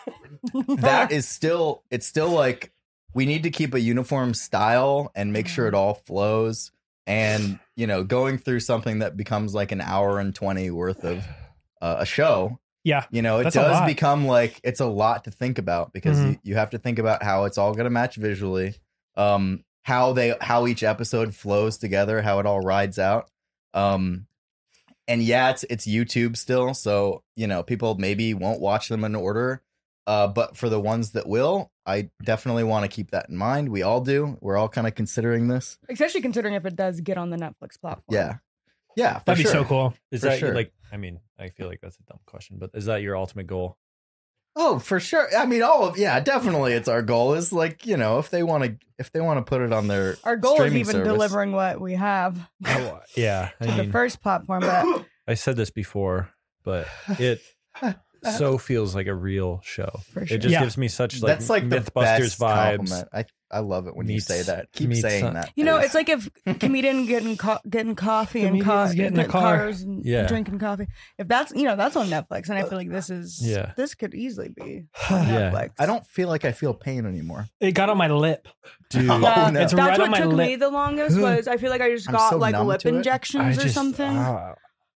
that is still it's still like we need to keep a uniform style and make sure it all flows, and you know going through something that becomes like an hour and twenty worth of uh, a show, Yeah. you know it That's a does lot. become like it's a lot to think about because Mhm. you, you have to think about how it's all going to match visually, um how they how each episode flows together, how it all rides out. um and yeah, it's it's YouTube still, so you know people maybe won't watch them in order. Uh, but for the ones that will, I definitely want to keep that in mind. We all do. We're all kind of considering this. Especially considering if it does get on the Netflix platform. Yeah, yeah, for That'd be sure. so cool. Is for that sure. like? I mean, I feel like that's a dumb question, but is that your ultimate goal? Oh, for sure. I mean, all of yeah, definitely. It's our goal. Is like you know if they want to if they want to put it on their Our goal is streaming even service. delivering what we have Oh, yeah. I to the mean, first platform, but I said this before, but it so feels like a real show. For sure. It just Yeah. gives me such like That's like the Mythbusters best vibes. compliment. I I love it when Meets- you say that. Keep meets, saying uh, that. you know, please. it's like if comedian getting co- getting coffee and Comedians co- get in a car. cars and Yeah. drinking coffee. If that's you know that's on Netflix, and I feel like this is Yeah. this could easily be on Yeah. Netflix. I don't feel like I feel pain anymore. It got on my lip. Dude, Oh, Yeah, no. It's that's right what on my took lip. me the longest was I feel like I just I'm got so like numb lip to it. injections I or just, something. ah.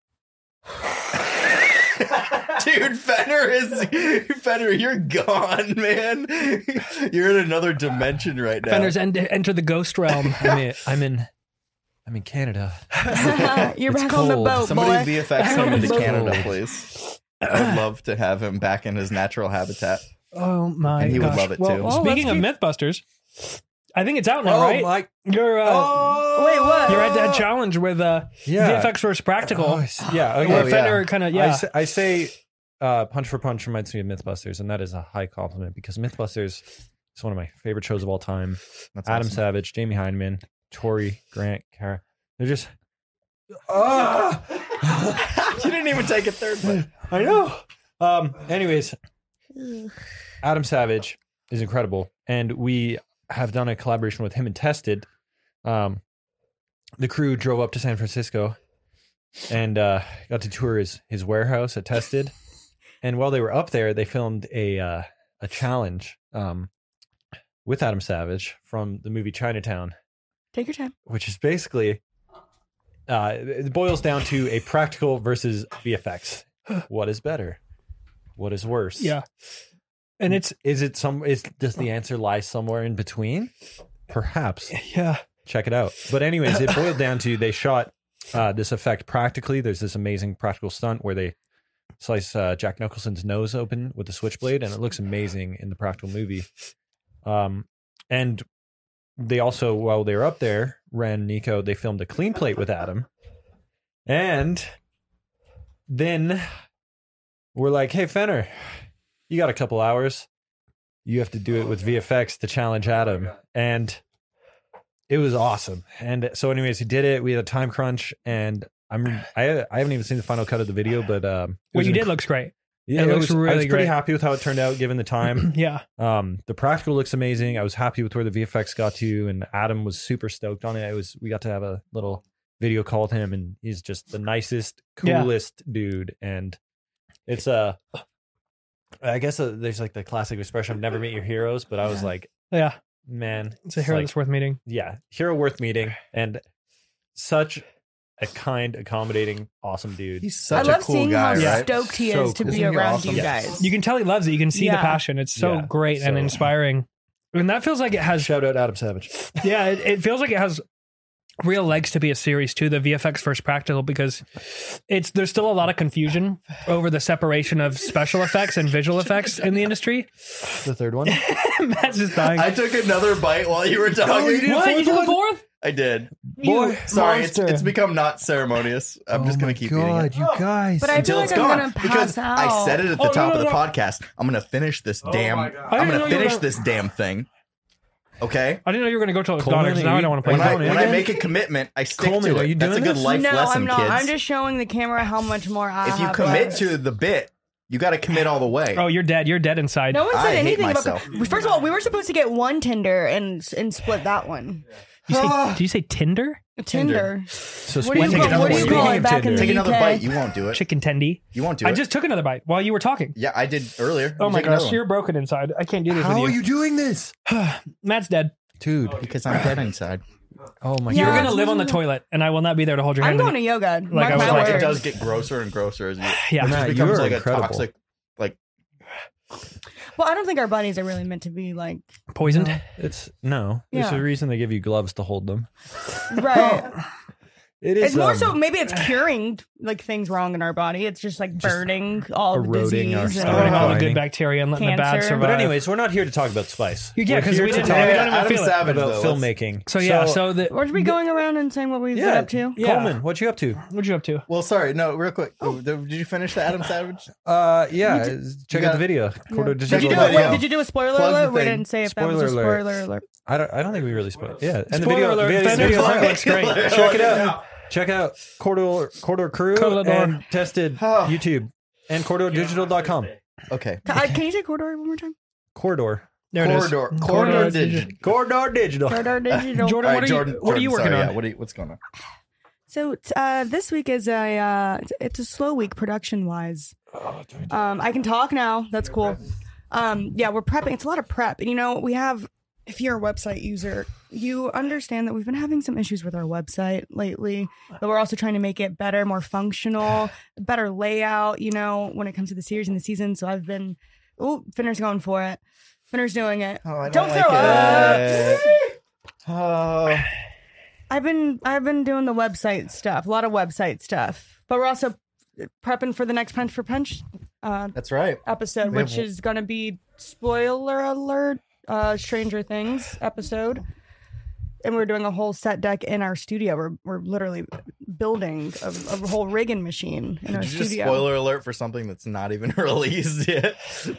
Dude, Fenner is Fenner. You're gone, man. You're in another dimension right now. Fenner's en- enter the ghost realm. I'm in, I'm in, I'm in Canada. You're It's back on the cold. boat, Somebody boy. V F X him into Cold. Canada, please. I'd love to have him back in his natural habitat. Oh my And he would gosh. love it, well, too. Well, speaking of let's Mythbusters, I think it's out now, Oh right? my! Your uh, Oh, Wait, what? your head-to-head challenge with uh, Yeah. V F X versus practical. Oh, I see. yeah. Okay. where Oh, yeah. Fender kind of I, yeah. say, I say uh, Punch for Punch reminds me of Mythbusters, and that is a high compliment because Mythbusters is one of my favorite shows of all time. That's Adam awesome. Savage, Jamie Hyneman, Tori Grant, Kara. They're just. Ah! You didn't even take a third one. I know. Um. Anyways, Adam Savage is incredible, and we have done a collaboration with him and Tested. Um, the crew drove up to San Francisco and uh, got to tour his his warehouse at Tested. And while they were up there, they filmed a uh, a challenge um, with Adam Savage from the movie Chinatown, Take your time. which is basically uh, it boils down to a practical versus V F X. What is better? What is worse? yeah. And it's Is it some? Is does the answer lie somewhere in between? Perhaps. yeah. Check it out. But anyways, it boiled down to they shot uh, this effect practically. There's this amazing practical stunt where they slice uh, Jack Nicholson's nose open with a switchblade, and it looks amazing in the practical movie. Um, and they also, while they were up there, Ren, Nico, they filmed a clean plate with Adam. And then we're like, hey, Fenner, you got a couple hours. You have to do it with V F X to challenge Adam. And it was awesome. And so anyways, he did it. We had a time crunch, and I'm I I haven't even seen the final cut of the video, but um, What you inc- did looks great. yeah, it it looks was, I really was pretty great. happy with how it turned out given the time. Yeah. Um, the practical looks amazing. I was happy with where the V F X got to, and Adam was super stoked on it. It was we got to have a little video call with him, and he's just the nicest, Yeah. coolest dude. And it's a, uh, I guess uh, there's like the classic expression of "never meet your heroes," but I was like, Yeah. man, It's a hero like, that's worth meeting. yeah, hero worth meeting, and such a kind, accommodating, awesome dude. He's I such love a cool seeing guy, how right? stoked he So is to cool. be Isn't he around awesome? you Yes. guys. You can tell he loves it. You can see the Yeah. passion. It's so Yeah. great and So- inspiring. And that feels like it has, Shout out Adam Savage. yeah, it, it feels like it has real legs to be a series too, the V F X first practical, because it's there's still a lot of confusion over the separation of special effects and visual effects in the industry. The third one. Matt's just dying. I took another bite while you were talking. you did a what? You did a fourth? I did. Boy, Sorry, it's, monster. it's become not ceremonious. I'm just gonna keep eating it you guys. But I until feel it's like I'm gone gonna pass because out. I said it at the Oh, top no, of the no, no. podcast. I'm gonna finish this damn. my God. I I'm didn't know gonna you were finish gonna- this damn thing. Okay. I didn't know you were going to go till it's Coleman, gone because now are I you- don't want to play When I Conan when I again. make a commitment, I stick Coleman, to are it. you That's a doing good this? life no, lesson, I'm not. kids. I'm just showing the camera how much more I if you have commit left. to the bit, you got to commit all the way. Oh, you're dead. You're dead inside. No one I said hate anything myself. about. First of all, we were supposed to get one Tinder and and split that one. You say, did you say Tinder? Tinder. So What do you, speaking call, of what do you Tinder- call speaking it of back in Tinder- the Take U K? another bite. You won't do it. Chicken tendy. You won't do I it. just took another bite while you were talking. Yeah, I did earlier. Oh You my take another gosh, one. you're broken inside. I can't do this How with are you. you doing this, Matt's dead. dude? Because I'm dead inside. Oh my Yeah. You're god! going to live on the toilet, and I will not be there to hold your I'm hand. going to yoga. Mark I was my like, It words. does get grosser and grosser as you. Yeah. It Matt, just becomes you're like incredible. a toxic. Like Well, I don't think our bunnies are really meant to be like Poisoned. It's no. There's Yeah. a reason they give you gloves to hold them. right. It is It's more um, so maybe it's curing like things wrong in our body. It's just like burning all the eroding our disease. stomach. Letting all the Finding. good bacteria and letting the bad Cancer. survive. But anyways, we're not here to talk about spice. Yeah, We're 'cause here we to didn't- talk we don't Yeah, even Adam feel it. Savage about though. Let's- filmmaking. So yeah, so, the Weren't we going around and saying what we've been Yeah, up to? Yeah. Coleman, what you up to? what'd you up to? Well, sorry, no, real quick. Did you finish the Adam Savage? Uh, yeah. Check you got got- the video. Quarter Did digital you do Check it? the Wait, video. did you do a spoiler Plug the alert? We thing. didn't say if that was a Spoiler alert. spoiler alert. I don't. I don't think we really spoiled. Yeah, and the Spoiler video. alert, video, Fender's video heart looks great. Check it out. Check out Corridor Corridor Crew Corridor. and tested YouTube and corridor digital dot com. Okay. Can, I- can you say corridor one more time? Corridor. There it is. Corridor. Corridor Digital. Digital. Corridor Digital. Corridor digital. Jordan, All what right, are you? Jordan. what are you Jordan, working sorry, on? Yeah, what are you, what's going on? So t- uh, this week is a uh, it's- it's a slow week production wise. Um, I can talk now. That's cool. Um, yeah, we're prepping. It's a lot of prep, and you know we have. If you're a website user, you understand that we've been having some issues with our website lately, but we're also trying to make it better, more functional, better layout. You know, when it comes to the series and the season. So I've been. Oh, Finner's going for it. Finner's doing it. Oh, I Don't don't, throw like up. it. Oh. I've been I've been doing the website stuff, a lot of website stuff, but we're also prepping for the next Punch for Punch uh, That's right. episode, We have- which is going to be spoiler alert, uh, Stranger Things episode, and we're doing a whole set deck in our studio. We're we're literally building a, a whole rigging machine in Did our you just studio. spoiler alert for something that's not even released yet?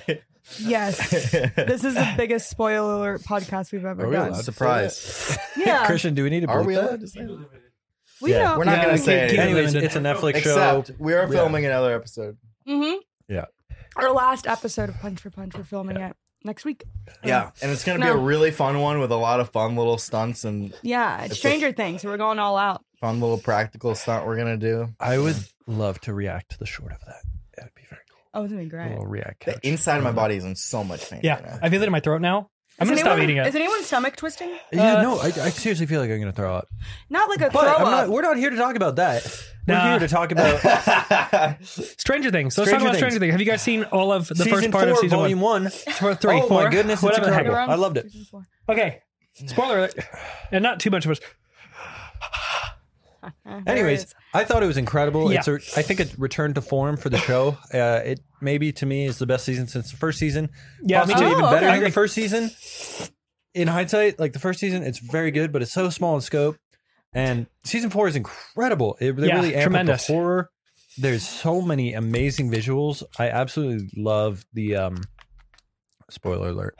Yes, this is the biggest spoiler alert podcast we've ever Are we done. allowed to say Surprise. Yeah, Christian, do we need to? Are bleep we that? allowed to say that? we Yeah, know. We're not Yeah, going to keep- say keep anything. Anyways, limited. it's a Netflix show. Except we are filming another episode. Mm-hmm. Yeah. Our last episode of Punch for Punch. We're filming it next week. Yeah, and it's going to be No. a really fun one with a lot of fun little stunts and Yeah, it's It's Stranger Things, so we're going all out. fun little practical stunt we're going to do. I would love to react to the short of that. That would be very cool. Oh, it's gonna be A great. little react. The couch. inside of my body is in so much pain. right Yeah, now. I feel it in my throat now. I'm Is gonna stop anyone- eating it. Is anyone's stomach twisting? Yeah, Uh, no, I, I seriously feel like I'm going to throw up. Not like a But throw I'm up. not, we're not here to talk about that. We're Nah. here to talk about Stranger Things. So let's Stranger talk about Things. Stranger Things. Have you guys seen all of the season first part four, of season volume one? one. For three, Oh four, my goodness, it's whatever the heck. incredible. We're on I loved it. season four. Okay, spoiler alert, and not too much of us. Anyways, I thought it was incredible. Yeah. It's a, I think it returned to form for the show. Uh, it maybe to me is the best season since the first season. Yeah, Probably me too. even Oh, better okay. than the first season. In hindsight, like the first season, it's very good, but it's so small in scope. And season four is incredible. It, they Yeah, really amp tremendous. up the horror. There's so many amazing visuals. I absolutely love the um, spoiler alert.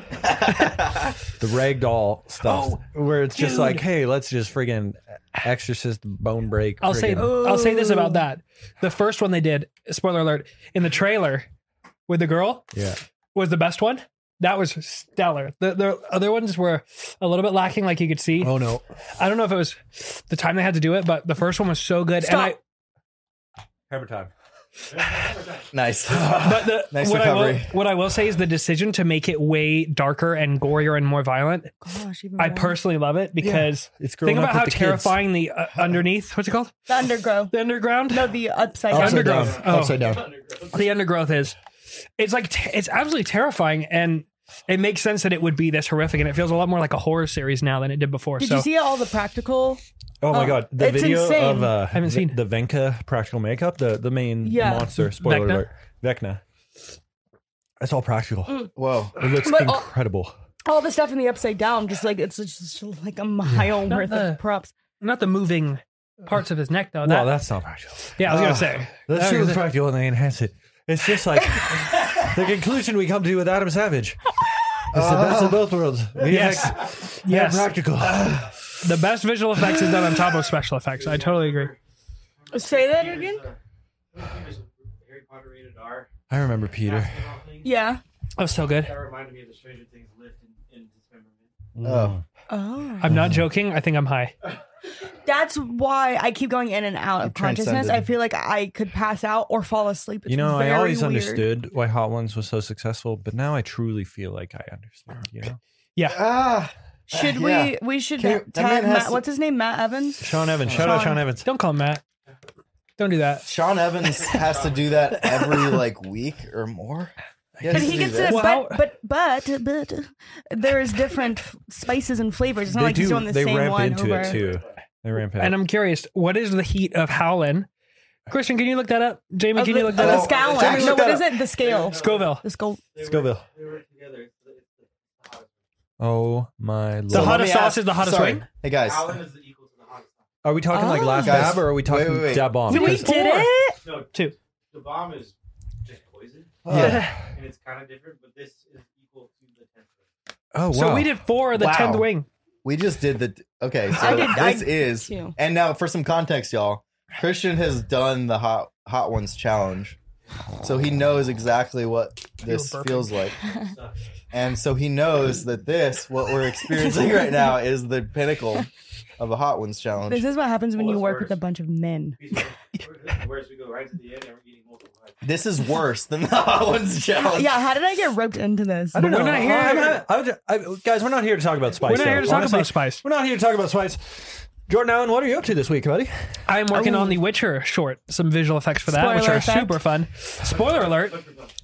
The ragdoll stuff, where it's just dude. like, hey, let's just friggin' exorcist bone break. I'll say friggin'- I'll say this about that. The first one they did, spoiler alert, in the trailer with the girl yeah. was the best one. That was stellar. The, the other ones were a little bit lacking, like you could see. Oh no. I don't know if it was the time they had to do it, but the first one was so good. Stop. And Hammer time. Nice. I, but the, Nice what I will, recovery. what I will say is the decision to make it way darker and gorier and more violent. Gosh, even I more. personally love it because It's growing think up about how with the terrifying the uh, underneath. What's it called? the undergrowth. The underground. No, the upside, Upside down. down. Oh. Upside down. The undergrowth is. It's like t- it's absolutely terrifying, and it makes sense that it would be this horrific, and it feels a lot more like a horror series now than it did before. Did so you see all the practical? Oh my Oh, god, the it's video insane. of uh, haven't the, seen. the Venka practical makeup, the the main Yeah. monster. Spoiler Vecna? alert, Vecna. That's all practical. Whoa. It looks But all- incredible. All the stuff in the upside down, just like it's just like a mile Not worth the- of props. not the moving parts of his neck though. well, That, that's not practical. yeah, I was Uh, gonna say. Let's I do was the gonna say- practical and they enhance it. It's just like the conclusion we come to with Adam Savage. It's the best of both worlds. V F X Yes, and yes. practical. The best visual effects is done on top of special effects. I totally agree. Say that again. Harry Potter rated R. I remember Peter. basketball thing. Yeah. That was so good. That reminded me of the Stranger Things lift in, in dismemberment. Oh. Oh. I'm not joking. I think I'm high. That's why I keep going in and out of You consciousness. transcended. I feel like I could pass out or fall asleep. It's You know, I very always weird. understood why Hot Ones was so successful, but now I truly feel like I understand. You know, Yeah. Ah. Should Yeah. we? We should Can you- that tag man has Matt. to- What's his name? Matt Evans. Sean Evans. Shout out Sean. Sean Evans. Don't call him Matt. Don't do that. Sean Evans has to do that every like week or more. has But to he do gets this. it. Well, But, but but but there is different f- spices and flavors. It's not They like he's do. doing the They same ramp one into over. it too. They ramp it. And I'm curious, what is the heat of Howlin? Christian, can you look that up? Jamie, Of can the, you look of that the up? scale. Jamie, No, look what that is it? The scale. Scoville. The skull. They Scoville. Work, they work together. It's the, it's the, it's the hottest. Oh my lord! The let hottest me sauce ask- is the hottest sorry. wing? Hey guys, Allen is the equal to the hottest. Are we talking like Oh. last Guys, dab, or are we talking wait, wait, wait. dab bomb? We Because- did Four. it. No, Two. the bomb is just poison, Yeah. and it's kind of different, but this is equal to the tenth. Oh wow! So we did four of the Wow. tenth wing. we just did the. Okay, so I did- I- this is, too. and now for some context, y'all. Christian has done the hot hot ones challenge, so he knows exactly what this burping. feels like, and so he knows that this, what we're experiencing right now, is the pinnacle of a hot ones challenge. This is what happens when Oh, you it's work worse. with a bunch of men. Whereas we go right to the end and we're eating multiple bites. This is worse than the hot ones challenge. Yeah, how did I get roped into this? I don't But know. we're not here- I'm not- I would- I- guys, we're not here to talk about spice. We're not here though. to talk Honestly, about spice. We're not here to talk about spice. Jordan Allen, what are you up to this week, buddy? I'm working Oh. on the Witcher short, some visual effects for that, Spoiler which are effect. super fun. Spoiler alert.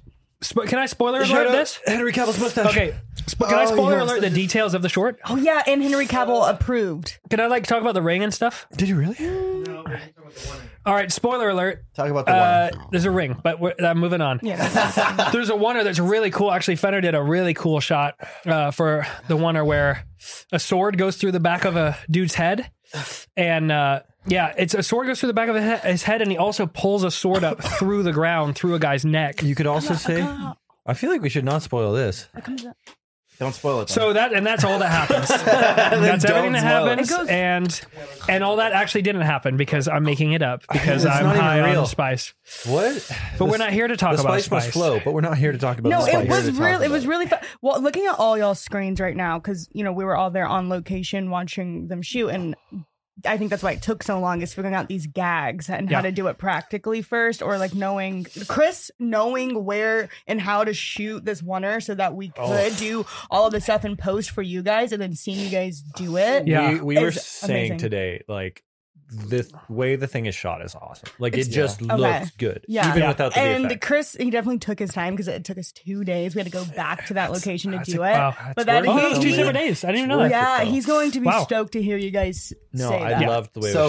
Spo- can I spoiler Shout alert out this? Henry Cavill's mustache. Okay. Sp- can I Oh, spoiler yes. alert the details of the short? Oh yeah, and Henry Cavill approved. Can I like talk about the ring and stuff? Did you really? No, we're talking about the one. All right, spoiler alert. Talk about the Uh, one. there's a ring, but we're, I'm moving on. Yeah, that's There's a oneer that's really cool. Actually, Fenner did a really cool shot uh, for the oneer where a sword goes through the back of a dude's head, and uh, yeah, it's a sword goes through the back of his head, and he also pulls a sword up through the ground through a guy's neck. You could also say. I feel like we should not spoil this. Don't spoil it. So that and that's all that happens. That's Don't everything that spoil it. happens, It goes- and and all that actually didn't happen because I'm making it up because It's I'm not even high real. on spice. What? But we're not here to talk The about spice must spice. flow, but we're not here to talk about No, the spice. it was Here to talk really it was about really fun. Well, looking at all y'all's screens right now, because you know we were all there on location watching them shoot, and I think that's why it took so long is figuring out these gags and Yeah. how to do it practically first, or like knowing Chris knowing where and how to shoot this oneer so that we could Oh. do all of the stuff in post for you guys, and then seeing you guys do it. Yeah. we, we were It's saying amazing. today, like the way the thing is shot is awesome. Like It's- it just Okay. looks good, Yeah. even Yeah. without the And V F X. Chris, he definitely took his time because it took us two days. We had to go back to that location to That's do a- it. wow. But that worth Oh, it. that was he, two he- separate days. I didn't even know Worth that. it, yeah, though. he's going to be Wow. stoked to hear you guys No, say I that. loved the way it So was shot.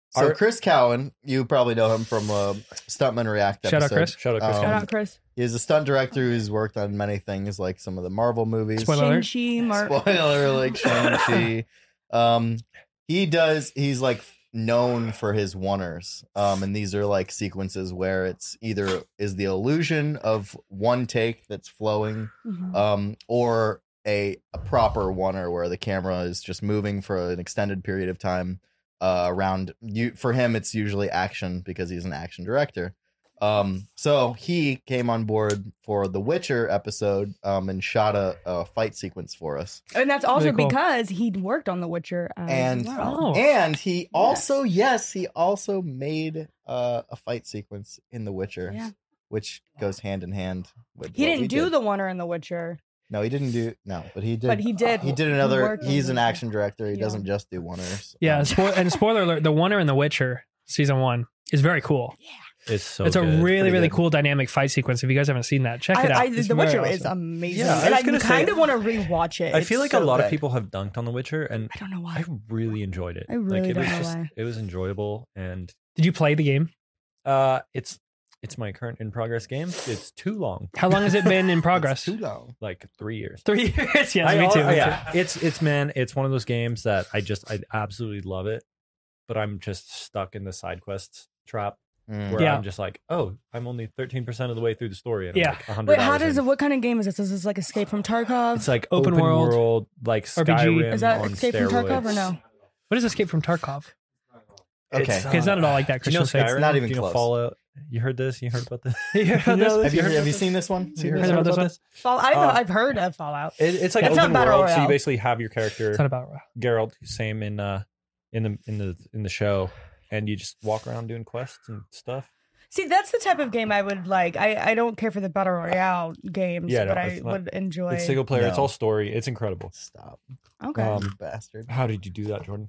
So Our- Chris Cowan, you probably know him from uh, Stuntman React Shout out, episode. Chris. Shout out Chris. Um, Shout out, Chris. He's a stunt director who's worked on many things, like some of the Marvel movies. Spoiler alert. Shang-Chi, Mark. Spoiler, like Shang-Chi. Um, he does, he's like known for his oneers. Um, and these are like sequences where it's either is the illusion of one take that's flowing, Mhm. um, or a, a proper oneer where the camera is just moving for an extended period of time uh, around you. For him, it's usually action because he's an action director. Um, so he came on board for the Witcher episode um, and shot a, a fight sequence for us. And that's also Really cool. because he'd worked on The Witcher as And well. Oh. and he also, yes, he also made uh, a fight sequence in The Witcher, Yeah. which goes hand in hand with He what didn't we do did. the Oneer in The Witcher, No, he didn't do no, but he did. but he did. He did he another. worked on He's The an Witcher. action director. He Yeah. doesn't just do oneers. Yeah, Um, spo- and spoiler alert: the Oneer in The Witcher season one is very cool. It's so it's a good. really, Pretty really good. cool dynamic fight sequence. If you guys haven't seen that, check I, it out. I, It's the very Witcher awesome. is amazing. Yeah, I and was I gonna kind say- of want to rewatch it. I It's feel like so a lot good. of people have dunked on The Witcher, and I don't know why. I really enjoyed it. I really like, it don't was know just, why. It was enjoyable, and Did you play the game? uh, it's it's my current in progress game. It's too long, How long has it been in progress? too long. like three years. Three years. Yes, I, me too. me yeah, too. it's it's man, it's one of those games that I just I absolutely love it, but I'm just stuck in the side quests trap Mm. where Yeah. I'm just like, oh, I'm only thirteen percent of the way through the story, and Yeah. I'm like one hundred Wait, how hours does in. what kind of game is this? Is this like Escape from Tarkov? It's like Open open, world, world, like R P G. Skyrim is that on Escape from Tarkov or steroids. no? What is Escape from Tarkov? Okay. It's, Okay, it's not at all like that. Do you know Christian Faith. Skyrim? not even Do you know close. Fallout? You heard this? You heard about this? You heard about You know this? Have you, heard have you about seen this one? this? You heard heard about about this this? Fall, I've, Uh, I've heard of Fallout. It, it's like It's not open Battle world, so Royale. you basically have your character It's not about. Geralt, same in uh in the in the in the show, and you just walk around doing quests and stuff. See, that's the type of game I would like. I, I don't care for the Battle Royale games, Yeah, no, but I it's not- would enjoy. It's single player. It's No. all story. It's incredible. Stop, Okay. Um, you bastard. How did you do that, Jordan?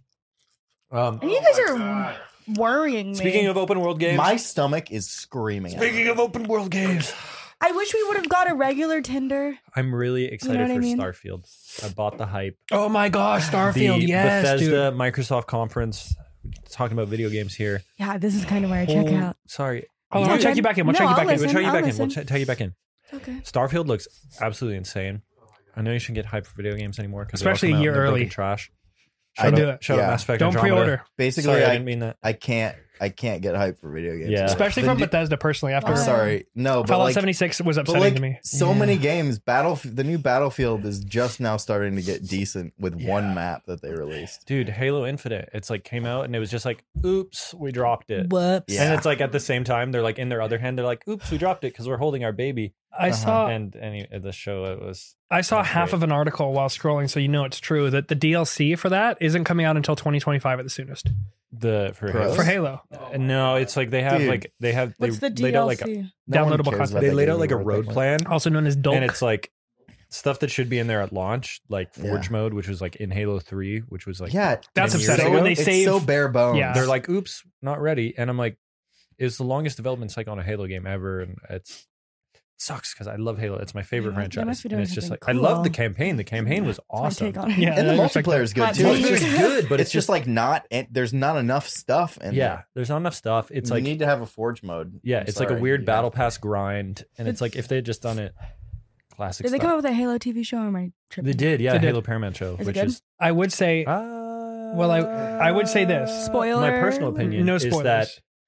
Um, and you guys are worrying me. speaking of open world games, My stomach is screaming. at me. speaking of open world games, I wish we would have got a regular Tinder. I'm really excited what I for mean? Starfield. I bought the hype. Oh my gosh, Starfield! the yes, Bethesda dude. Microsoft conference talking about video games here. Yeah, this is kind of where I check Oh, out. Sorry. Hold on, Yeah, we'll check then- you back in. We'll no, check you I'll back in. We'll listen. check you I'll back in. We'll listen. ch- tell you back in. Okay. Starfield looks absolutely insane. I know you shouldn't get hyped for video games anymore, because Especially a year early. Trash. I Shout do out, it. Shout Yeah. out Mass Effect. Don't Andromeda. pre-order, Basically, Sorry, I, I, didn't mean that. I can't. I can't get hyped for video games. Yeah. especially The from new- Bethesda personally. After I'm Why? sorry. No, but Fallout like, seventy-six was but upsetting like to me. so Yeah. many games, Battle the new Battlefield is just now starting to get decent with one map that they released. Dude, Halo Infinite. It's like came out and it was just like, oops, we dropped it. Whoops! Yeah. And it's like at the same time, they're like in their other hand, they're like, oops, we dropped it because we're holding our baby. I Uh-huh. saw And any the show, it was I saw That's half great. of an article while scrolling, so you know it's true that the D L C for that isn't coming out until twenty twenty-five at the soonest the for Gross. Halo. for Halo. Uh, No, it's like they have Dude. like they have they What's the laid out like a, D L C? No one Downloadable cares content. about they that laid game out like a anymore, road but- plan, Also known as Dolk. and it's like stuff that should be in there at launch, like Forge Yeah. mode, which was like in Halo three, which was like Yeah, That's ten years upsetting ago. when they it's save. so bare bones. Yeah. They're like, oops, not ready. And I'm like, it's the longest development cycle on a Halo game ever. And it's it sucks because I love Halo. It's my favorite Yeah, they franchise. must be And doing it's just like, something I love the cool. campaign. The campaign was That's my awesome. take on it. Yeah. and the I respect multiplayer is good Hot too. take. It's just It's good, but it's, it's just like not. It, there's not enough stuff. In yeah, there. there's not enough stuff. It's you like, need to have a Forge mode. yeah, I'm it's like a sorry. weird You battle have- pass grind. And it's like, if they had just done it classic Did they style. come up with a Halo T V show or am I tripping? They did, yeah, They did. Halo Paramount show, Is it which good? is I would say uh, Well, I- I would say this. Spoiler. My personal opinion no is spoilers. that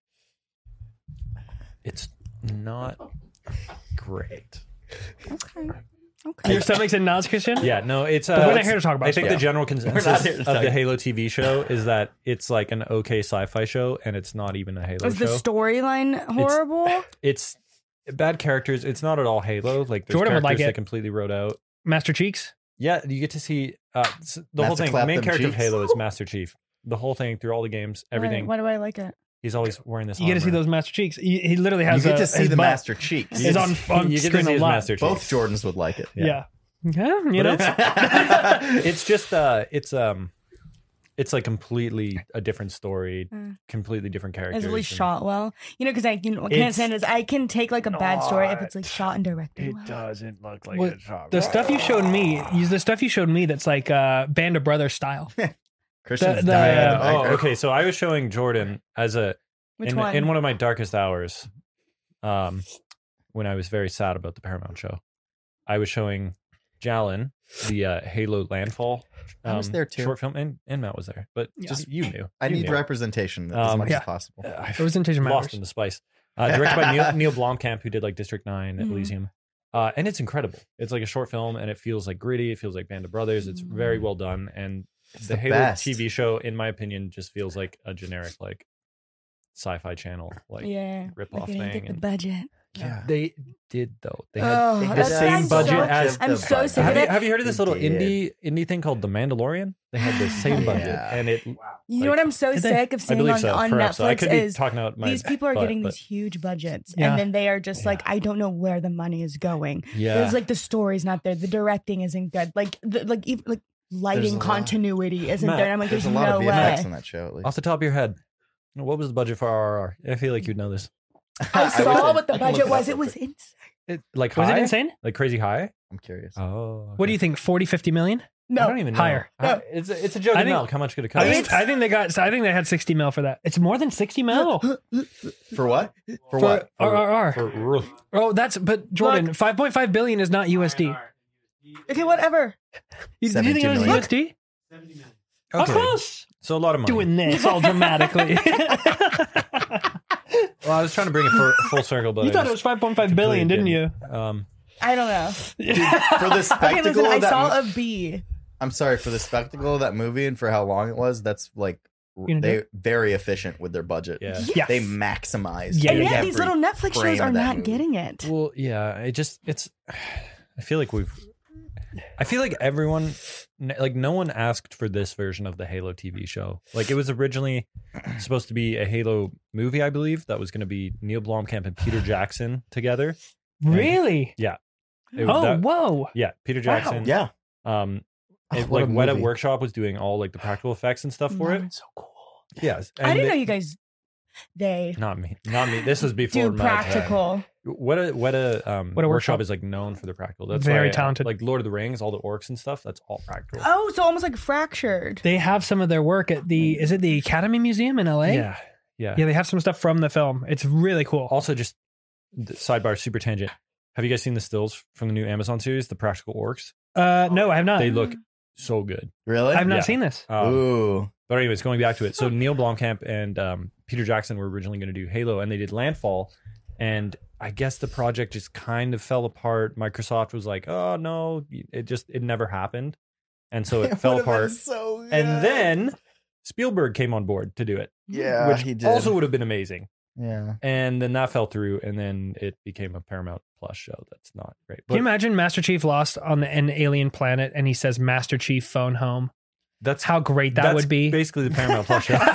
it's not great. Okay. Okay. Your stomach's in knots, Christian. Yeah, no, it's. Uh, But we're not it's- here to talk about I think the spoilers. general not consensus here to of talk. the Halo T V show is that it's like an okay sci-fi show, and it's not even a Halo Is the show. storyline horrible? It's bad characters. It's not at all Halo. Like there's Jordan would characters like that it. completely wrote out. Master Cheeks. Yeah, you get to see uh, s- the whole Master thing. clap The main them character of cheeks. Halo is Master Chief. The whole thing through all the games, everything. Why, why do I like it? He's always wearing this. You get to see armor. those Master Cheeks. He, he literally You has. get a, to see his the butt Master Cheeks. Is on on you get to screen see a his lot. Master Chief. Both Jordans would like it. Yeah. Yeah. You But know. it's, it's just uh it's um it's like completely a different story, Mm. completely different characters. Is it really and- shot well? You know, because I, you know, I can't It's stand is I can take like a bad story if it's like shot and directed. well. doesn't look like Well, it's shot. The stuff you showed me, the stuff you showed me that's like uh, Band of Brothers style. Christian's The- the- dying in the uh, Oh, background. okay. So I was showing Jordan as a Which in, one? in one of my darkest hours, um, when I was very sad about the Paramount show. I was showing Jalen the uh, Halo Landfall. I was um, there too. Short film, and, and Matt was there, but Yeah. just you knew. I You need knew. representation as Um, much yeah. as possible. Uh, I Representation lost matters. in the spice. Uh, directed by Neil, Neil Blomkamp, who did like District Nine, Mhm. Elysium, uh, and it's incredible. It's like a short film, and it feels like gritty. It feels like Band of Brothers. It's very well done, and It's the, the Halo best. T V show, in my opinion, just feels like a generic like sci-fi channel like yeah. rip Like off they didn't thing. get the and budget. Yeah. they did though. They had Oh, they had that's the why same I'm budget so- as. I'm so sick of Have you, it. have you heard of this They little did. indie indie thing called The Mandalorian? They had the same budget, Yeah. and it. You Like, know what I'm so did they? sick of I seeing believe on, so. on Perhaps so. I Netflix could be is talking out my. these people are butt, getting but- these huge budgets, Yeah. and then they are just like, Yeah. I don't know where the money is going. Yeah. There's like the story's not there, the directing isn't good, like the, like even like lighting a lot. continuity isn't Matt, there. And I'm like, There's there's, a lot no of V F X way. in that show. At least. Off the top of your head, what was the budget for R R R? I feel like you'd know this. I wish saw what the I can look budget it was. up It real was quick. insane. It, like Was high? it insane? Like crazy high? I'm curious. Oh, What do you think? forty, fifty million? I No, don't even know. Higher. How- It's a, it's a joke I of think- milk. How much could it I cost? think, I think they got. I think they had sixty mil for that. It's more than sixty mil For what? For, for what? R R R. For- Oh, that's but Jordan. Five point five billion is not U S D. okay, whatever. You, did you think it was seventy-two U S D? seventy million. Of Okay. course. So a lot of money. Doing this all dramatically. Well, I was trying to bring it for full circle, but You I thought it just was five point five billion, didn't you? didn't. Um, I don't know. For the Okay, spectacle listen, I of that saw mo- a B. I'm sorry, for the spectacle of that movie and for how long it was, that's like gonna do they very efficient with their budget. yeah. Yes. They maximize. Yeah, And yeah, yet yeah. these little Netflix frame shows are of that not movie. getting it. Well, yeah. It just it's. I feel like we've. I feel like everyone, like no one asked for this version of the Halo T V show. Like it was originally supposed to be a Halo movie, I believe, that was going to be Neil Blomkamp and Peter Jackson together. Really? It was Oh, that- whoa. yeah, Peter Jackson. Yeah. Um, Oh, it, what like a Weta movie. Workshop was doing all like the practical effects and stuff for No, it. It's so cool. Yes, I didn't and know it- you guys. They Not me, not me. This was before do my time. practical. Weta Weta um, Weta Workshop Workshop. is like known for the practical. That's Very why, uh, talented. Like Lord of the Rings, all the orcs and stuff. That's all practical. Oh, so almost like fractured. They have some of their work at the, is it the Academy Museum in L A? Yeah, yeah. Yeah, they have some stuff from the film. It's really cool. Also, just the sidebar, super tangent. Have you guys seen the stills from the new Amazon series, the practical orcs? Uh, no, I have not. They look so good. Really? I've not yeah. seen this. Um, Ooh. But anyways, going back to it. So Neil Blomkamp and um, Peter Jackson were originally going to do Halo, and they did Landfall. And I guess the project just kind of fell apart. Microsoft was like, "Oh no, it just it never happened," and so it, fell would've been apart. So good. And then Spielberg came on board to do it, yeah, which he did. also would have been amazing. yeah. And then that fell through, and then it became a Paramount Plus show. That's not great. Can you But imagine Master Chief lost on an alien planet and he says, Master Chief, phone home? that's How great that that's would be. basically the Paramount Plus show.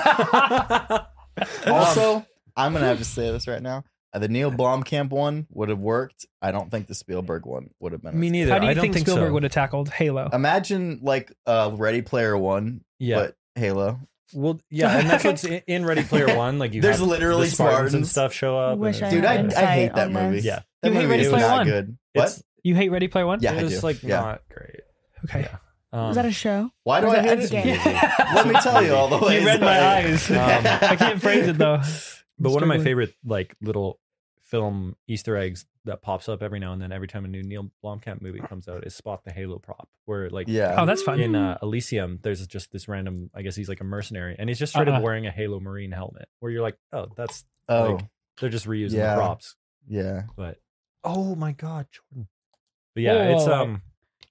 Also, I'm gonna have to say this right now. Uh, The Neil Blomkamp one would have worked. I don't think the Spielberg one would have been. Me as- neither. How do you I don't think, think Spielberg so. would have tackled Halo? Imagine like uh, Ready Player One, Yeah. but Halo. Well, yeah, and that's what's in in Ready Player One. Like you, There's have literally the Spartans and Spartans. stuff show up. and Wish it's- I Dude, I, had I hate insight that on movie. this. Yeah. That You hate movie Ready is Player not One? good. It's, What? You hate Ready Player One? Yeah, I it's do. like Yeah. not great. Okay. Yeah. Um, Was that a show? Why do Or I is that hate a it? game? Let me tell you all the ways. You read my I- eyes. Um, I can't phrase it though. But one of my Struggling. favorite like little film Easter eggs that pops up every now and then, every time a new Neil Blomkamp movie comes out, is spot the Halo prop. Where like Yeah. Oh, that's fun. in uh, Elysium, there's just this random. I guess he's like a mercenary, and he's just straight Uh-uh. up wearing a Halo Marine helmet. Where you're like, oh, that's Oh, like, they're just reusing Yeah. the props. yeah. But oh my god, Jordan. But yeah, it's Whoa. um.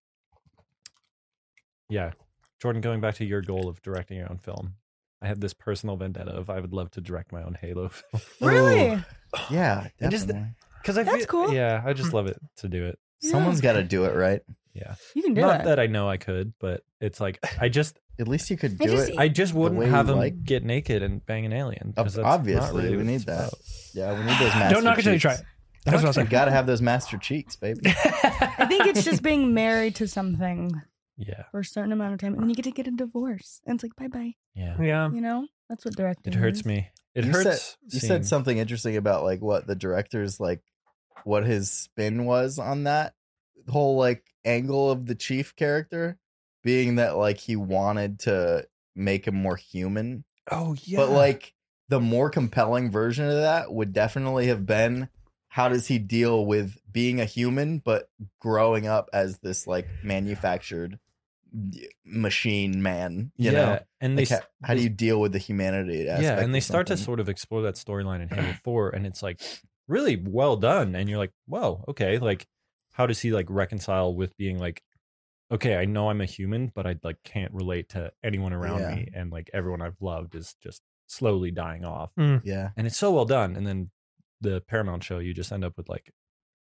Yeah, Jordan. Going back to your goal of directing your own film, I have this personal vendetta of I would love to direct my own Halo film Really? Yeah, It just- definitely. because I That's feel, cool. Yeah, I just love it to do it. Someone's got to do it, right? Yeah, You can do not that. that I know I could, but it's like I just At least you could I do just- it. I just wouldn't way have you him like. get naked and bang an alien. 'cause that's Obviously, not really we what need it's that. about. Yeah, we need those master Don't knock it till you try cheeks. it. That's what I'll You say. got to have those master cheeks, baby. I think it's just being married to something Yeah, for a certain amount of time, and then you get to get a divorce, and it's like bye bye. yeah. Yeah. You know, that's what directing. It hurts is. me. It you hurts. Said, you seeing- said something interesting about like what the director's like, what his spin was on that whole like angle of the chief character, being that like he wanted to make him more human. Oh yeah. But like the more compelling version of that would definitely have been how does he deal with being a human but growing up as this like manufactured machine man, you yeah, know? and they Like, how, how do you deal with the humanity aspect? yeah, and they of start to something? sort of explore that storyline in Halo Four, and it's like really well done. And you're like, whoa, okay, like how does he like reconcile with being like, okay, I know I'm a human, but I like can't relate to anyone around Yeah. me, and like everyone I've loved is just slowly dying off, Yeah. and it's so well done. And then the Paramount show, you just end up with like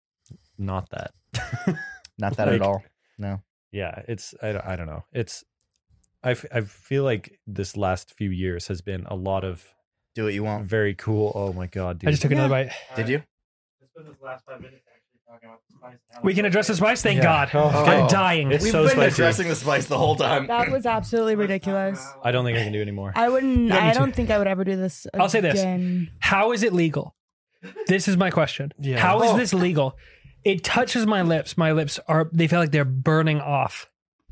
not that. Not that Like, at all. No. Yeah, it's I, don't- I don't know. It's I, f- I feel like this last few years has been a lot of Do what you want. very cool. Oh my god, dude. I just took another bite. Did you? Let's spend this last five minutes actually talking about the spice. and how We it's can address the spice. Thank Yeah. God. Oh, I'm okay. dying. It's We've so been spicy. addressing the spice the whole time. That was absolutely ridiculous. I don't think I can do anymore. I wouldn't. Yeah, me I too. don't think I would ever do this. I'll say this. again. How is it legal? This is my question. Yeah. How is Oh. this legal? It touches my lips. My lips are, they feel like they're burning off.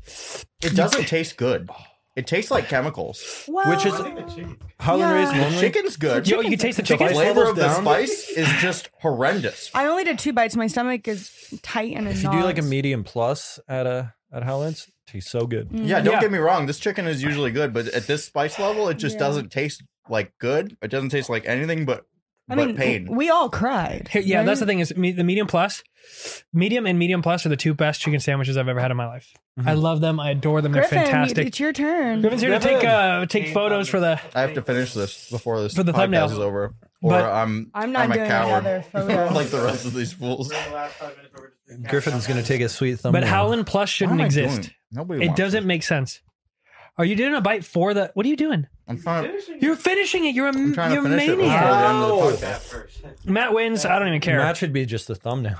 It doesn't taste good. It tastes like chemicals. Well, Which is Howlin' Yeah. Rays The normally. chicken's good. Yo, you can taste the The chicken. flavor of the down. spice is just horrendous. I only did two bites. My stomach is tight and it If you do like a knots. medium plus at a at Howlin's, it tastes so good. Yeah, don't Yeah. get me wrong. This chicken is usually good, but at this spice level, it just Yeah. doesn't taste like good. It doesn't taste like anything but I but mean, pain. we all cried. Here- yeah, that's the right? thing is me, the medium plus, medium and medium plus are the two best chicken sandwiches I've ever had in my life. I love them. I adore them. They're Griffin, fantastic. it's your turn. Griffin's here to take uh, take photos for the. I have to finish this before this For the podcast thumbnail. is over, or But- I'm I'm not I'm a doing coward another photo. like the rest of these fools. the last five minutes where we're just recapping Griffin's gonna all take a sweet thumbnail. But Howlin' Plus Why shouldn't am I exist. doing- Nobody. It wants doesn't this. make sense. Are you doing a bite for the? What are you doing? I'm trying. Finishing You're finishing it. You're a I'm trying you're to a finish it before the maniac. end of the that podcast. first. Matt wins. I don't even care. That should be just the thumbnail.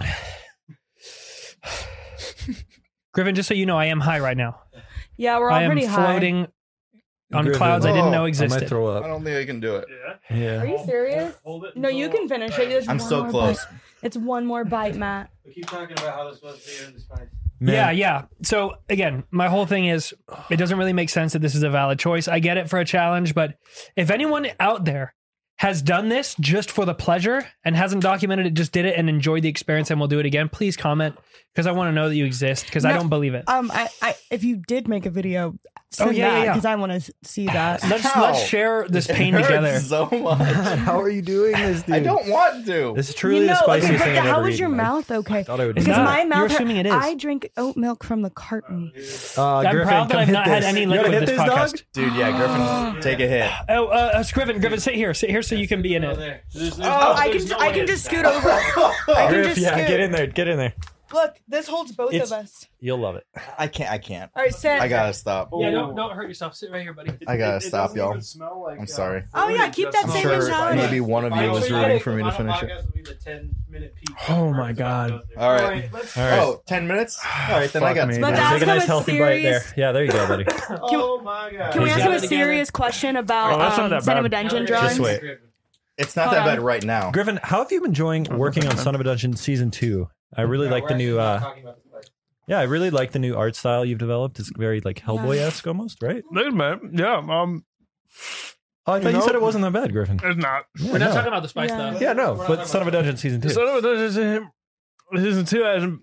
Griffin, just so you know, I am high right now. Yeah, we're all I am pretty high. floating on Griffin. clouds I didn't Oh, know I might I existed. might throw I up. don't think I can do it. Yeah. Yeah. Are you serious? Hold it No, you until- can finish it. There's I'm one so more close. bite. It's one more bite, Matt. We keep talking about how this was the end of the spice. Man, Yeah, yeah. So again, my whole thing is it doesn't really make sense that this is a valid choice. I get it for a challenge, but if anyone out there has done this just for the pleasure and hasn't documented it, just did it and enjoyed the experience and will do it again, please comment because I want to know that you exist because I No. don't believe it. Um, I, I, if you did make a video, send Oh, yeah, yeah, that yeah. because I want to see that. Let's How? let's share this It pain hurts together. so much. How are you doing this, dude? I don't want to. This is truly you know, the spiciest okay, but thing I've how ever was your eaten. I mouth? Okay, thought I would. It's because not. my You're mouth. assuming it is. I drink oat milk from the carton. Uh, I'm Griffin, proud that come I've hit not had this. any You liquid wanna this hit this, podcast. dog? Dude, yeah, Griffin, take a hit. Oh, uh, uh, Griffin, Griffin, sit here, sit here, so you can be in Go it. there. There's- there's Oh, no- I there's can, no I way can it's just scoot that. over. I can Griff, just yeah, scoot. get in there. Get in there. Look, this holds both It's- of us. You'll love it. I can't. I can't. All right, sit. I gotta stop. Yeah, don't don't hurt yourself. Sit right here, buddy. I gotta It- it stop, doesn't y'all. even smell like, I'm uh, sorry. Oh, yeah, food, keep it that just same smells mentality. like- Maybe one of you Final- was final rooting for me to podcast finish it. will be the ten minute peak. Oh my God. All right. let's- All right. Oh, ten minutes? All right, then I Fuck got me, two Let's dude. ask Take a him nice a healthy bite there. serious- Yeah, there you go, buddy. Oh my god. Can we He's ask him got a it serious question about Oh, that's not um, that Son of bad. a Dungeon Just drawings? wait. It's not Hold that on. bad right now. Griffin, how have you been enjoying working on Son of a Dungeon season two? I really Yeah, like we're the new. actually not uh talking about the spice. Yeah, I really like the new art style you've developed. It's very like Hellboy-esque almost, right? Look, man. Yeah, um, Oh, I thought you Nope. said it wasn't that bad, Griffin. it's not. Yeah, We're not no. talking about the spice Yeah. though. Yeah, no, We're not but talking Son of a about Dungeon season two. Son of a Dungeon season two hasn't.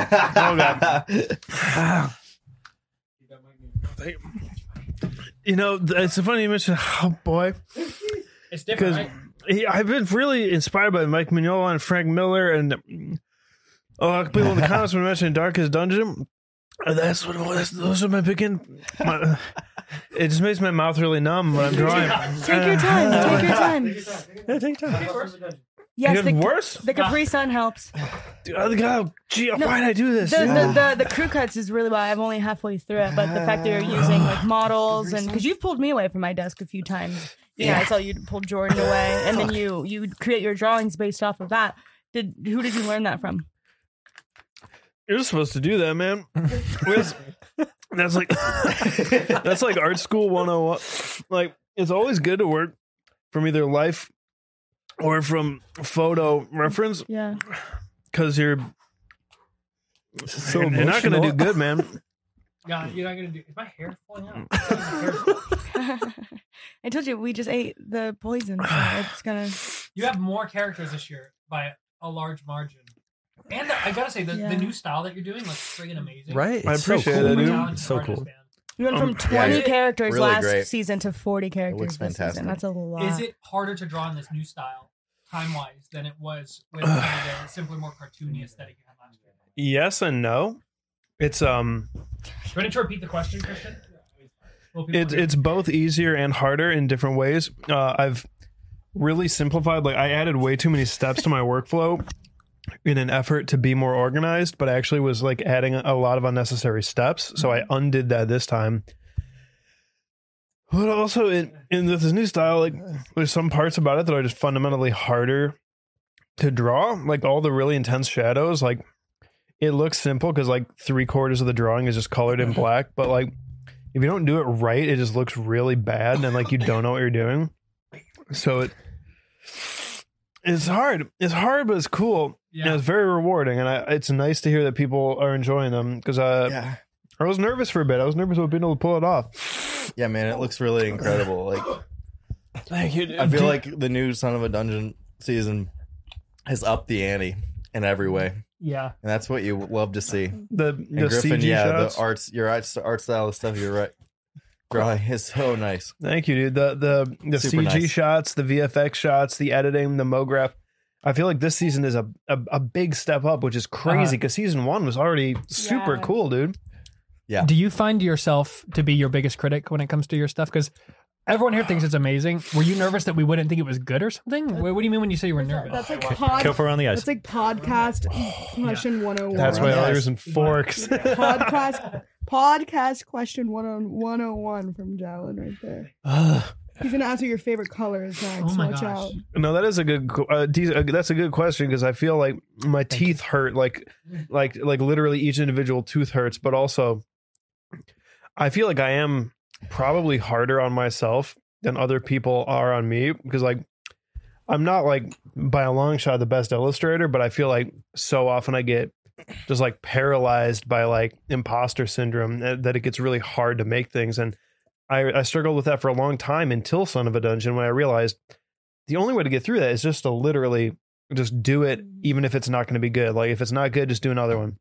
You know, th- it's funny you mentioned. Oh boy, It's different. because Right? he, I've been really inspired by Mike Mignola and Frank Miller, and a lot of people in the comments were mentioning Darkest Dungeon. Uh, That's what that's, those are my picking. My, it just makes my mouth really numb when I'm drawing. Take your time. Take your time. Yeah, take your time. Yes, It the, gets worse. the Capri Sun helps. Dude, oh, God, gee, No, why did I do this? The, dude? the, the, the crew cuts is really why I'm only halfway through it, but the fact that you're using like models and because you've pulled me away from my desk a few times. Yeah, I saw you pull Jordan away, and then you you create your drawings based off of that. Did who did you learn that from? You're supposed to do that, man. That's, that's like that's like art school one oh one. Like it's always good to work from either life or from photo reference Yeah, because you're So you're, you're not going to do emotional. good, man. God, you're not gonna do. Is my hair falling out? My hair's falling. I told you we just ate the poison. So it's gonna. You have more characters this year by a large margin. And the, I gotta say, the, Yeah. the new style that you're doing looks friggin' amazing. Right? I It's so appreciate cool. it, dude. Talented So artist, cool. man. We went from Um, yeah, twenty it- characters really last great. season to forty characters looks this fantastic. season. That's a lot. Is it harder to draw in this new style, time wise, than it was with kind of the simpler, more cartoony aesthetic you had last year? Yes and no. It's um, Do you want to repeat the question, Christian? Well, people it's hear- it's both easier and harder in different ways. Uh, I've really simplified. Like I added way too many steps to my workflow in an effort to be more organized, but I actually was like adding a lot of unnecessary steps. So I undid that this time. But also in in this new style, like there's some parts about it that are just fundamentally harder to draw. Like all the really intense shadows, like it looks simple because like three quarters of the drawing is just colored in black, but like if you don't do it right, it just looks really bad and like you don't know what you're doing. So it it's hard. It's hard, but it's cool. Yeah. And it's very rewarding, and I, it's nice to hear that people are enjoying them because uh, Yeah. I was nervous for a bit. I was nervous about being able to pull it off. Yeah, man, it looks really incredible. Like Thank you. I feel like the new Son of a Dungeon season has upped the ante in every way, and Yeah. that's what you love to see. the And the Griffin, C G yeah, shots. the arts, your art, art style, the stuff you're right drawing is so nice. Thank you, dude. The the the Super C G nice. shots, the V F X shots, the editing, the MoGraph. I feel like this season is a a, a big step up, which is crazy Uh-huh. because season one was already super Yeah. cool, dude. Yeah. Do you find yourself to be your biggest critic when it comes to your stuff? Because everyone here thinks it's amazing. Were you nervous that we wouldn't think it was good or something? What, what do you mean when you say you were nervous? That's like pod. Careful around the ice. That's like podcast question one oh one. That's why Yes. others and forks. podcast podcast question one oh one from Jalen right there. He's gonna ask you your favorite color is next. Oh my Watch gosh. out. No, that is a good. qu- Uh, de- uh, that's a good question because I feel like my teeth hurt, like, like, like literally each individual tooth hurts. But also, I feel like I am probably harder on myself than other people are on me because, like, I'm not like by a long shot the best illustrator, but I feel like so often I get just like paralyzed by like imposter syndrome that that it gets really hard to make things and. I, I struggled with that for a long time until Son of a Dungeon when I realized the only way to get through that is just to literally just do it, even if it's not going to be good. Like if it's not good, just do another one.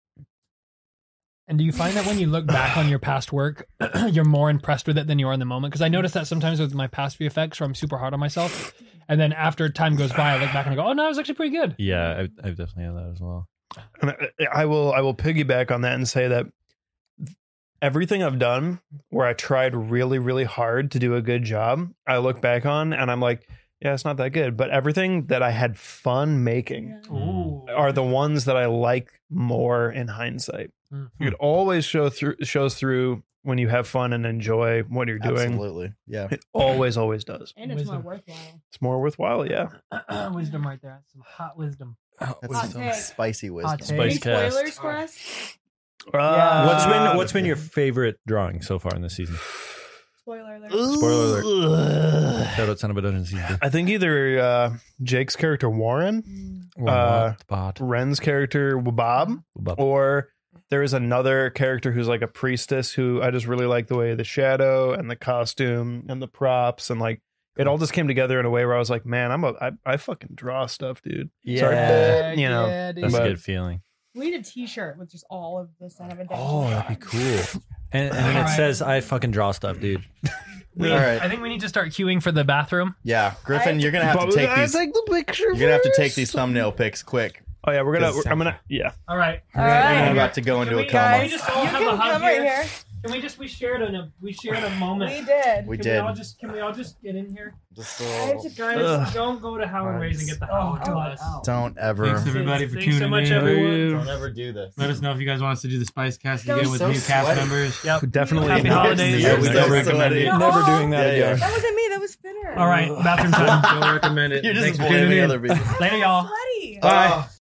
And do you find that when you look back on your past work, you're more impressed with it than you are in the moment? Because I notice that sometimes with my past V F X where I'm super hard on myself. And then after time goes by, I look back and I go, oh, no, it was actually pretty good. Yeah, I've, I've definitely had that as well. And I, I will I will piggyback on that and say that everything I've done where I tried really, really hard to do a good job, I look back on and I'm like, yeah, it's not that good. But everything that I had fun making Ooh. are the ones that I like more in hindsight. Mhm. It always show through shows through when you have fun and enjoy what you're doing. Absolutely. Yeah. It always, always does. And it's more Wisdom. worthwhile. It's more worthwhile, yeah. Wisdom right there. Some hot wisdom. That's Hot some take. spicy wisdom. Hot take. Spice Any cast. spoilers for us? Uh, What's been What's been your favorite drawing so far in this season? Spoiler alert. Spoiler alert. Shout out Son of a Dungeon season two. I think either uh, Jake's character Warren, uh, Bot. Ren's character Bob, or there is another character who's like a priestess who I just really like the way the shadow and the costume and the props and like it all just came together in a way where I was like, man, I'm a I, I fucking draw stuff, dude. Sorry. Yeah, you know, Yeah, dude. that's But- a good feeling. We need a T-shirt with just all of the Son of a Dungeon. Oh, that'd be cool. And, and then it Alright. says, "I fucking draw stuff, dude." We- All right. I think we need to start queuing for the bathroom. Yeah, Griffin, you're gonna have to But take I these. take the picture. You're gonna have to take first. these thumbnail pics quick. Oh yeah, we're gonna. This- I'm gonna. Yeah. All right. All right. I'm about to go Can into we, a can coma. we just all You have can a hug come right here? here. Can we just we shared a we shared a moment. We did. We can did. We all just can we all just get in here? Just I have so, to Guys, Ugh. don't go to Howard Rays and get the Howard oh, glass. don't ever, Thanks everybody for Thanks tuning so much, in. everyone. don't ever do this. Let us know if you guys want us to do the Spice Cast That again was with so new cast sweaty. members. Yep. Definitely. Happy not. holidays. You're We so don't recommend sweaty. it. No. Never doing that Yeah, yeah. again. That wasn't me. That was Spinner. All right, bathroom time. Don't recommend it. You're Thanks just for tuning blaming in. other people. Later, y'all. Sweaty. Bye.